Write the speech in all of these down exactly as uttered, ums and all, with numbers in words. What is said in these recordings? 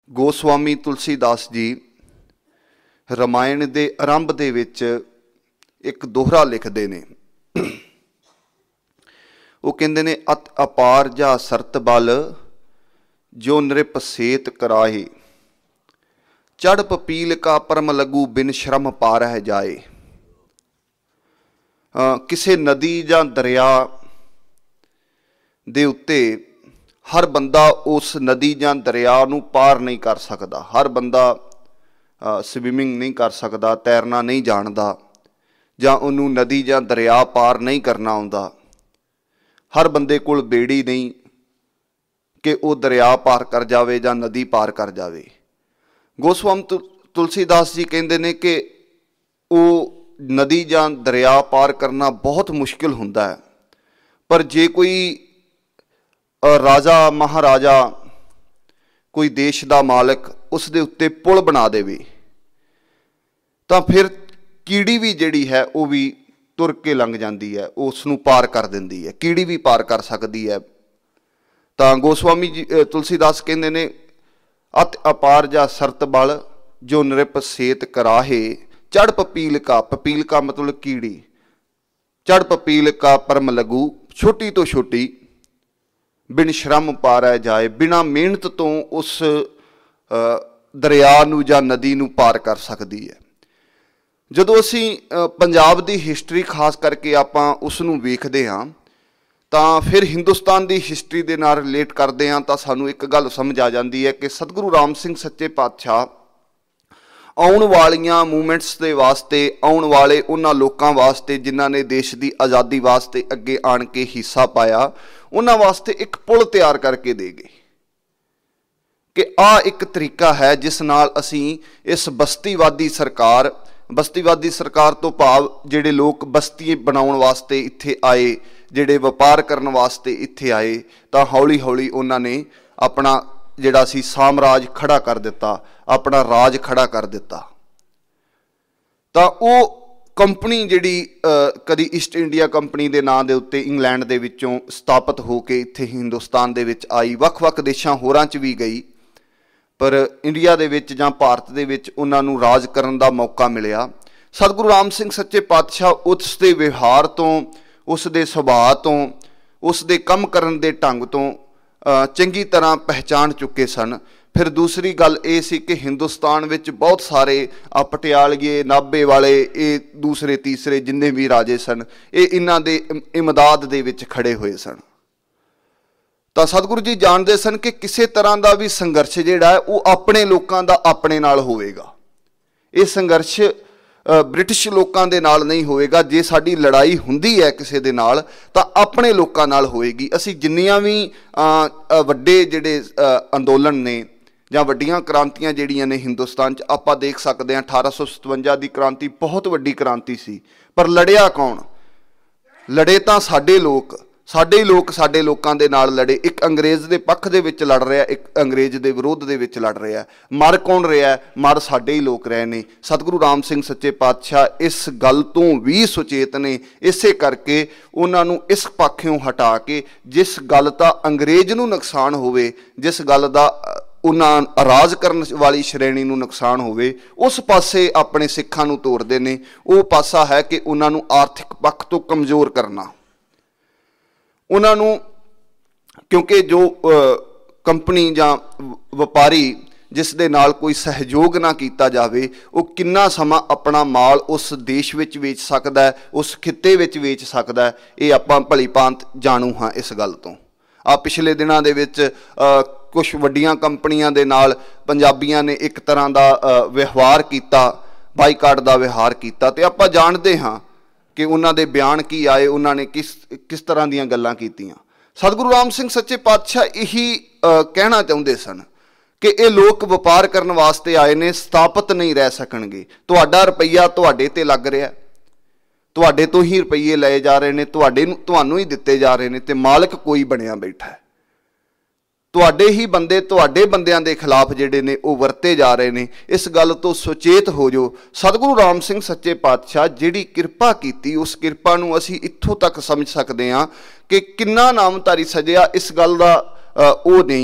गोस्वामी तुलसीदास जी रामायण के आरंभ दे विच एक दोहरा लिखते ने। वो कहते ने अत अपार जा सरत बल जो नृप सेत कराहे, चढ़ पपील का परम लगू बिन श्रम पा रह जाए। किसी नदी या दरिया दे उत्ते हर बंदा उस नदी या दरिया नूं पार नहीं कर सकता। हर बंदा स्विमिंग नहीं कर सकता, तैरना नहीं जानता, जां उन्होंने नदी या दरिया पार नहीं करना आउंदा। हर बंदे कोल बेड़ी नहीं कि वो दरिया पार कर जावे जां नदी पार कर जावे। गोस्वामी तुलसीदास जी कहते हैं कि वो नदी या दरिया पार करना बहुत मुश्किल हुंदा है, पर जे कोई राजा महाराजा कोई देश का मालिक उस दे उत्ते पुल बना देवे तो फिर कीड़ी भी जिहड़ी है वो भी तुर के लंघ जाती है, उसनूं पार कर दिंदी है। कीड़ी भी पार कर सकती है। तो गोस्वामी जी तुलसीदास कहते ने अत अपार जा सरत बल जो नृप सेत कराहे, चढ़ पपील का, पपील का मतलब कीड़ी, चढ़ पपील का परम लगू, छोटी तो छोटी, बिन श्रम पा रह जाए, बिना मेहनत तो उस दरिया नूं जां नदी नूं पार कर सकती है। जदों असीं पंजाब की हिस्टरी खास करके आपां उसनूं वेखदे हां तां फिर हिंदुस्तान की हिस्टरी दे नाल रिलेट करदे हां तां सानूं एक गल समझ आ जाती है कि सतगुरु राम सिंह सच्चे पातशाह आउण वालियां मूवमेंट्स दे वास्ते, आउण वाले उन्हां लोकां वास्ते जिन्हां ने देश की आज़ादी वास्ते अगे आण के हिस्सा पाया, उन्हां वास्ते एक पुल तैयार करके दे गए कि आ एक तरीका है जिस नाल असीं इस बस्तीवादी सरकार, बस्तीवादी सरकार तो भाव जिहड़े लोग बस्ती बनाउण वास्ते इत्थे आए, जिहड़े वपार करन वास्ते इत्थे आए, तां हौली हौली उन्हां ने अपना जिहड़ा सी साम्राज खड़ा कर दिता, अपना राज खड़ा कर दिता। तां वो कंपनी जिहड़ी कदी ईस्ट इंडिया कंपनी के नां दे उत्ते इंग्लैंड दे विचों स्थापित हो के इत्थे हिंदुस्तान दे विच आई, वख-वख देशां होरां च भी गई, पर इंडिया दे विच जां भारत दे विच उन्हां नूं राज करन दा मौका मिलिया। सतगुरु राम सिंह सच्चे पातशाह उस दे व्यवहार तो, उस दे सुभाਅ तो, उस दे कम करन दे ढंग तो चंगी तरह पहचान चुके सन। फिर दूसरी गल ये सी कि हिंदुस्तान विच बहुत सारे पटियालगे, नाभे वाले, ये दूसरे तीसरे जिन्ने भी राजे सन, ये इन्हां दे इमदाद दे विच खड़े हुए सन। तो सतगुरु जी जानते सन कि किसी तरह का भी संघर्ष जिहड़ा है वो अपने लोगों का अपने नाल होवेगा। ये संघर्ष ब्रिटिश लोगों के नाल नहीं होएगा। जे साडी लड़ाई हुंदी है किसी दे नाल तां अपने लोगों नाल होएगी। असी जिन्नियां भी वड्डे जिहड़े अंदोलन ने जां वड्डियां क्रांतियां जिहड़ियां ने हिंदुस्तान च आपां देख सकते हैं। अठारह सौ सतवंजा की क्रांति बहुत वड्डी क्रांति सी, पर लड़िया कौन? लड़े तां साडे लोग, साडे ही लोग साडे लोगों के नाल लड़े। एक अंग्रेज़ के पक्ष दे विच लड़ रहा, एक अंग्रेज़ के विरोध दे विच लड़ रहा। मर कौन रहा है? मर साडे ही लोग रहे ने। सतगुरु राम सिंह सच्चे पातशाह इस गल तो भी सुचेत ने, इसे करके उन्होंने इस पाखों हटा के जिस गल दा अंग्रेज़ नूं नुकसान होवे, जिस गल दा उन्हां राज करन वाली श्रेणी नूं नुकसान होवे, उस पासे अपने सिखां नूं तोड़दे ने। वो पासा है कि उन्होंने आर्थिक पक्ष तो कमज़ोर करना उन्होंने, क्योंकि जो कंपनी या व्यापारी जिस दे नाल कोई सहयोग ना किया जाए वो कितना समा अपना माल उस देश विच वेच सकता है, उस खिते विच वेच सकता है। ये आपां भली भांत जाणू हाँ इस गल तो। आ पिछले दिनों दे विच कुछ वड्डियां कंपनियां दे नाल पंजाबियां ने एक तरह का व्यवहार किया, बाईकाट का व्यवहार किया, तो आपां जानते हाँ कि उन्होंने दे बयान की आए, उन्होंने किस किस तरह दीयां गल्लां कीतियां। सतगुरु राम सिंह सच्चे पातशाह यही कहना चाहते सन कि ये लोग व्यापार करने वास्ते आए ने, स्थापित नहीं रह सकणगे। तुहाडा रुपया तुहाडे ते लग रहा, तुहाडे तो ही रुपये लए जा रहे हैं, तुहाडे नूं तुहानूं ही दिते जा रहे हैं, तो मालिक कोई बनिया बैठा है। तुहाडे ही बंदे तुहाडे बंदियां दे खिलाफ जिहड़े ने वो वरते जा रहे हैं। इस गल तो सुचेत हो जो। सतगुरु राम सिंह सच्चे पातशाह जिहड़ी किरपा कीती, उस किरपा नूं असीं इत्थों तक समझ सकते हाँ कि किन्ना नामधारी सजिया। इस गल दा वो नहीं,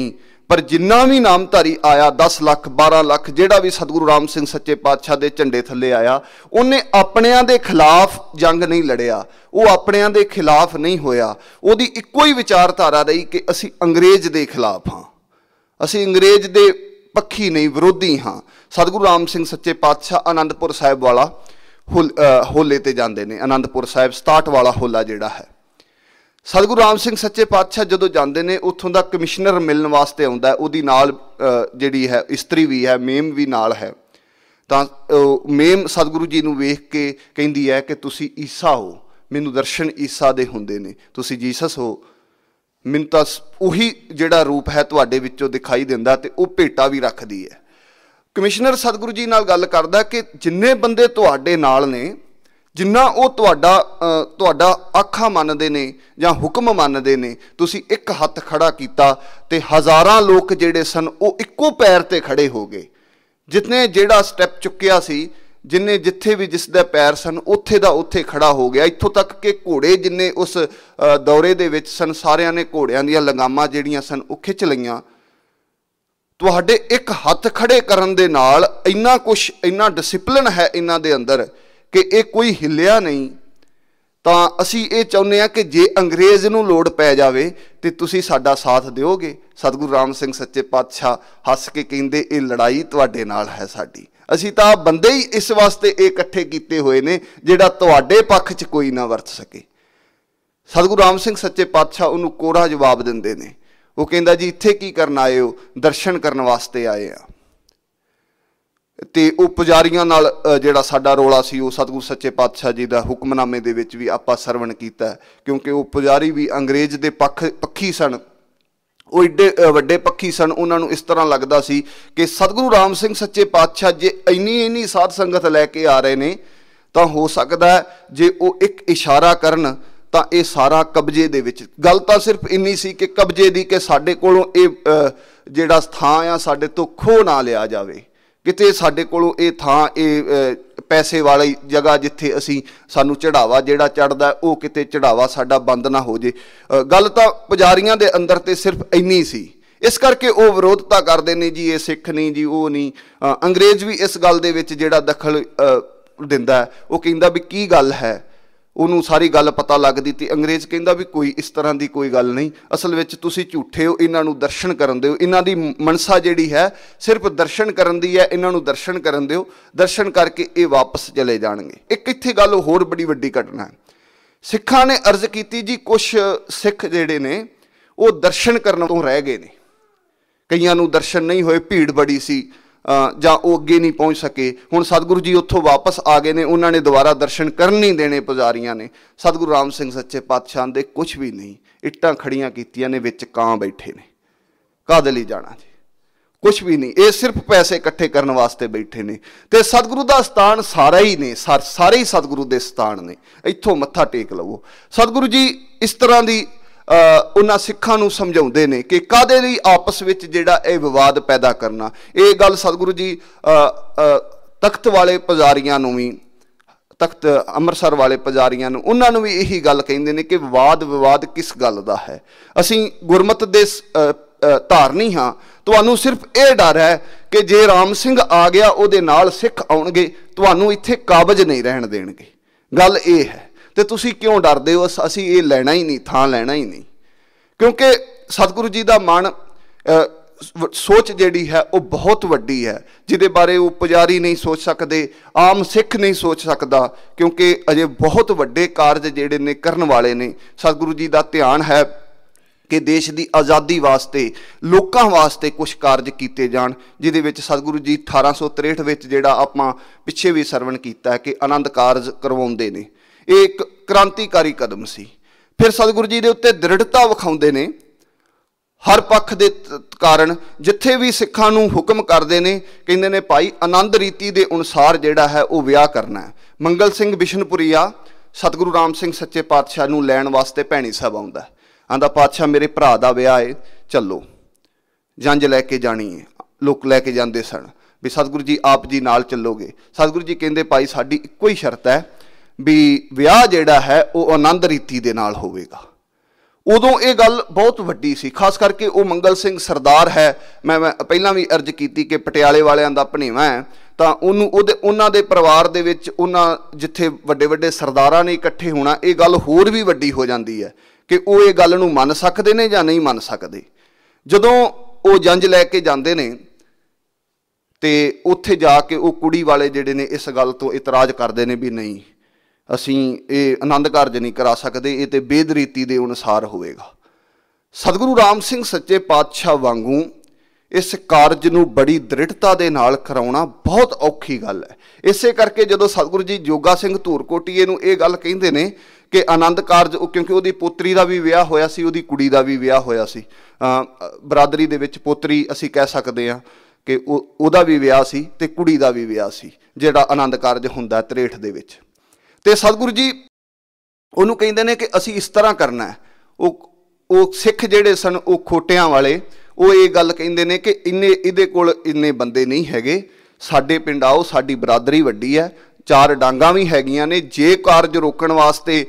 पर जिन्ना भी नामधारी आया दस लख बारह लख जिहड़ा भी सतगुरु राम सिंह सच्चे पातशाह दे झंडे थल्ले आया, उन्हें अपनिਆਂ दे खिलाफ जंग नहीं लड़िया, वो अपनिਆਂ दे खिलाफ नहीं होया। उहदी इक्को ही विचारधारा रही कि असी अंग्रेज दे खिलाफ हाँ, असी अंग्रेज दे पक्षी नहीं, विरोधी हाँ। सतगुरु राम सिंह सच्चे पातशाह आनंदपुर साहिब वाला होल होले ते जांदे ने। आनंदपुर साहिब सताहठ वाला होला जिहड़ा है, सतगुरु राम सिंह सच्चे पातशाह जदों जांदे ने उत्थों दा कमिश्नर मिलण वास्ते आउंदा है, उहदी नाल जिहड़ी है इस्त्री भी है, मेम भी नाल है। तां मेम सतगुरु जी नूं वेख के कहिंदी है कि तुसीं ईसा हो, मैनूं दर्शन ईसा दे हुंदे ने, तुसीं जीसस हो, मैनूं तां उही जिहड़ा रूप है तुहाडे विचों दिखाई दिंदा, ते ओह भेटा भी रखदी है। कमिश्नर सतगुरु जी नाल गल करदा कि जिन्ने बंदे तुहाडे नाल ने, जिन्ना वो तुहाडा तुहाडा आखा मनदे ने जां हुक्म मनदे ने, तुसीं एक हत्थ खड़ा कीता ते हज़ारां लोक जिहड़े सन वो इक्को पैर ते खड़े हो गए। जितने जिहड़ा स्टैप चुक्किया सी, जिन्ने जिथे भी जिसदा पैर सन उत्थे दा उत्थे खड़ा हो गया। इत्थों तक कि घोड़े जिन्ने उस दौरे दे विच सन, सारियां ने घोड़ियां दीयां लगामां जिहड़ियां सन वो खिच लईआं। तुहाडे एक हत्थ खड़े करन दे नाल इन्ना कुछ, इन्ना डिसिपलिन है इन्हां दे अंदर कि ये कोई हिलिया नहीं। तो असी ये चाहुंदे आ कि जे अंग्रेज़ नूं लोड़ पै जावे तो तुसीं साडा साथ दिओगे। सतगुरु राम सिंह सच्चे पातशाह हस के कहिंदे ये लड़ाई तुहाडे नाल है साडी, असी तां बंदे ही इस वास्ते ये इकट्ठे कीते होए ने जिहड़ा तुहाडे पक्ष च कोई ना वरत सके। सतगुरु राम सिंह सच्चे पातशाह उहनूं कोरा जवाब दिंदे ने। वो कहंदा जी इत्थे की करन आए हो? दर्शन करन वास्ते आए आ। ते वो पुजारियां नाल जिहड़ा साडा रोला सी वो सतगुरु सच्चे पातशाह जी दा हुक्मनामे दे विच भी आपां सरवण कीता, क्योंकि वो पुजारी भी अंग्रेज़ दे पक्ष पक्षी सन। वो एडे वड्डे पक्षी सन, उन्हां नूं इस तरह लगदा सी कि सतगुरु राम सिंह सच्चे पातशाह जे इन्नी इन्नी साध संगत लैके आ रहे ने तां हो सकदा है जे वो एक इशारा करन तां ये सारा कब्जे दे विच। गल तां सिर्फ इन्नी सी कि कब्जे दी कि साडे कोलों ये जिहड़ा थां आ साडे तों खो ना लिया जावे, किते साडे कोलों ये थां ये पैसे वाली जगह जिथे असी सानू चढ़ावा जिहड़ा चढ़दा वो किते चढ़ावा साडा बंद ना हो जे। गल तां पुजारियां दे अंदर ते सिर्फ इन्नी सी, इस करके वो विरोधता करदे ने जी ये सिख नहीं जी वो नहीं। अंग्रेज़ भी इस गल दे विच जिहड़ा दखल दिंदा है, वो कहिंदा भी की गल है, उन्होंने सारी गल पता लगदी। ते अंग्रेज़ कहिंदा भी कोई इस तरह की कोई गल नहीं, असल में तुसीं झूठे हो, इन्हां नूं दर्शन करन दिओ। इन्हां दी मनसा जिहड़ी है सिर्फ दर्शन करन दी है, इन्हां नूं दर्शन करन दिओ, दर्शन करके ये वापस चले जाणगे। एक इत्थे गल होर बड़ी वड्डी घटना है। सिखां ने अर्ज कीती जी कुछ सिख जिहड़े ने वो दर्शन करन तों रह गए ने, कईयां नूं दर्शन नहीं होए, भीड़ बड़ी सी जां वो अगे नहीं पहुँच सके। हुण सतगुरु जी उत्थों वापस आ गए ने, उन्होंने दोबारा दर्शन कर नहीं देने पुजारियां ने। सतगुरु राम सिंह सच्चे पातशाह दे कुछ भी नहीं, इट्टां खड़ियां कीतियां ने, विच कां बैठे ने, काहदे लई जाना जी, कुछ भी नहीं, ये सिर्फ पैसे इकट्ठे करने वास्ते बैठे ने। ते सतगुरु दा स्थान सारा ही ने, सार सारे ही सतगुरु दे स्थान ने, इत्थों मत्था टेक लवो। सतगुरु जी इस तरह की उन्हां सिखां नूं समझाउंदे ने कि काहदे लई आपस विच जिहड़ा ये विवाद पैदा करना। ये गल सतगुरु जी तख्त वाले पुजारियां नूं भी, तख्त अंमृतसर वाले पुजारियां नूं, उन्हां नूं भी यही गल कहिंदे ने कि विवाद विवाद किस गल दा है। असीं गुरमत दे धारनी हाँ, तुहानूं सिर्फ ये डर है कि जे राम सिंह आ गया उहदे नाल सिख आउणगे, तुहानूं इत्थे काबज नहीं रहण देणगे। गल ये है, तो तुसीं क्यों डरदे हो? असीं ये लैना ही नहीं, थां लैना ही नहीं, क्योंकि सतगुरु जी का मन सोच जिहड़ी है वो बहुत वड्डी है, जिहदे बारे वो पुजारी नहीं सोच सकते, आम सिख नहीं सोच सकता, क्योंकि अजे बहुत वड्डे कारज जिहड़े ने करन वाले ने। सतगुरु जी का ध्यान है कि देश की आज़ादी वास्ते, लोकां वास्ते कुछ कारज कीते जाण, जिहदे विच सतगुरु जी अठारह सौ तिरसठ विच जिहड़ा आपां पिछे भी सरवण कीता है कि आनंद कारज करवाउंदे ने, एक क्रांतिकारी कदम सी। फिर सतगुरु जी दे उत्ते दृढ़ता विखाउंदे ने, हर पक्ष के कारण जिथे भी सिखां नूं हुक्म करते हैं, कहते हैं भाई आनंद रीति के अनुसार जिहड़ा है वो विआह करना है। मंगल सिंह बिशनपुरीआ सतगुरु राम सिंह सच्चे पातशाह नूं लैण वास्ते भैणी साहब आउंदा, आंदा पातशाह मेरे भरा दा विआह है, चलो जंज लैके जानी है। लोग लैके जाते सन भी सतगुरु जी आप जी नाल चलोगे। सतगुरु जी कहते भाई साडी इक्को ही शर्त है भी विआह जिहड़ा है वो आनंद रीति दे नाल होवेगा। ਉਦੋਂ ਇਹ ਗੱਲ ਬਹੁਤ ਵੱਡੀ ਸੀ। ਖਾਸ ਕਰਕੇ ਉਹ ਮੰਗਲ ਸਿੰਘ ਸਰਦਾਰ ਹੈ, ਮੈਂ ਮੈਂ ਪਹਿਲਾਂ ਵੀ ਅਰਜ਼ ਕੀਤੀ ਕਿ ਪਟਿਆਲੇ ਵਾਲਿਆਂ ਦਾ ਭਣੇਵਾਂ ਹੈ, ਤਾਂ ਉਹਨੂੰ ਉਹਦੇ ਉਹਨਾਂ ਦੇ ਪਰਿਵਾਰ ਦੇ ਵਿੱਚ ਉਹਨਾਂ ਜਿੱਥੇ ਵੱਡੇ ਵੱਡੇ ਸਰਦਾਰਾਂ ਨੇ ਇਕੱਠੇ ਹੋਣਾ, ਇਹ ਗੱਲ ਹੋਰ ਵੀ ਵੱਡੀ ਹੋ ਜਾਂਦੀ ਹੈ ਕਿ ਉਹ ਇਹ ਗੱਲ ਨੂੰ ਮੰਨ ਸਕਦੇ ਨੇ ਜਾਂ ਨਹੀਂ ਮੰਨ ਸਕਦੇ। ਜਦੋਂ ਉਹ ਜੰਝ ਲੈ ਕੇ ਜਾਂਦੇ ਨੇ ਤੇ ਉੱਥੇ ਜਾ ਕੇ ਉਹ ਕੁੜੀ ਵਾਲੇ ਜਿਹੜੇ ਨੇ ਇਸ ਗੱਲ ਤੋਂ ਇਤਰਾਜ਼ ਕਰਦੇ ਨੇ ਵੀ ਨਹੀਂ, ਅਸੀਂ ਇਹ ਆਨੰਦ ਕਾਰਜ ਨਹੀਂ ਕਰਾ ਸਕਦੇ, ਇਹ ਤਾਂ ਬੇਦ ਰੀਤੀ ਦੇ ਅਨੁਸਾਰ ਹੋਵੇਗਾ। ਸਤਿਗੁਰੂ ਰਾਮ ਸਿੰਘ ਸੱਚੇ ਪਾਤਸ਼ਾਹ ਵਾਂਗੂ ਇਸ ਕਾਰਜ ਨੂੰ ਬੜੀ ਦ੍ਰਿੜਤਾ ਦੇ ਨਾਲ ਕਰਾਉਣਾ ਬਹੁਤ ਔਖੀ ਗੱਲ ਹੈ। ਇਸੇ ਕਰਕੇ ਜਦੋਂ ਸਤਿਗੁਰੂ ਜੀ ਜੋਗਾ ਸਿੰਘ ਧੂਰਕੋਟੀਏ ਨੂੰ ਇਹ ਗੱਲ ਕਹਿੰਦੇ ਨੇ ਕਿ ਆਨੰਦ ਕਾਰਜ, ਕਿਉਂਕਿ ਉਹਦੀ ਪੋਤਰੀ ਦਾ ਵੀ ਵਿਆਹ ਹੋਇਆ ਸੀ, ਉਹਦੀ ਕੁੜੀ ਦਾ ਵੀ ਵਿਆਹ ਹੋਇਆ ਸੀ, ਬਰਾਦਰੀ ਦੇ ਵਿੱਚ ਪੋਤਰੀ ਅਸੀਂ ਕਹਿ ਸਕਦੇ ਹਾਂ ਕਿ ਉਹ ਉਹਦਾ ਵੀ ਵਿਆਹ ਸੀ ਅਤੇ ਕੁੜੀ ਦਾ ਵੀ ਵਿਆਹ ਸੀ, ਜਿਹੜਾ ਆਨੰਦ ਕਾਰਜ ਹੁੰਦਾ ਤ੍ਰੇਠ ਦੇ ਵਿੱਚ। ਅਤੇ ਸਤਿਗੁਰੂ ਜੀ ਉਹਨੂੰ ਕਹਿੰਦੇ ਨੇ ਕਿ ਅਸੀਂ ਇਸ ਤਰ੍ਹਾਂ ਕਰਨਾ ਹੈ। ਉਹ ਉਹ ਸਿੱਖ ਜਿਹੜੇ ਸਨ, ਉਹ ਖੋਟਿਆਂ ਵਾਲੇ, ਉਹ ਇਹ ਗੱਲ ਕਹਿੰਦੇ ਨੇ ਕਿ ਇੰਨੇ ਇਹਦੇ ਕੋਲ ਇੰਨੇ ਬੰਦੇ ਨਹੀਂ ਹੈਗੇ, ਸਾਡੇ ਪਿੰਡ ਆਓ, ਸਾਡੀ ਬਰਾਦਰੀ ਵੱਡੀ ਹੈ, ਚਾਰ ਡਾਂਗਾਂ ਵੀ ਹੈਗੀਆਂ ਨੇ, ਜੇ ਕਾਰਜ ਰੋਕਣ ਵਾਸਤੇ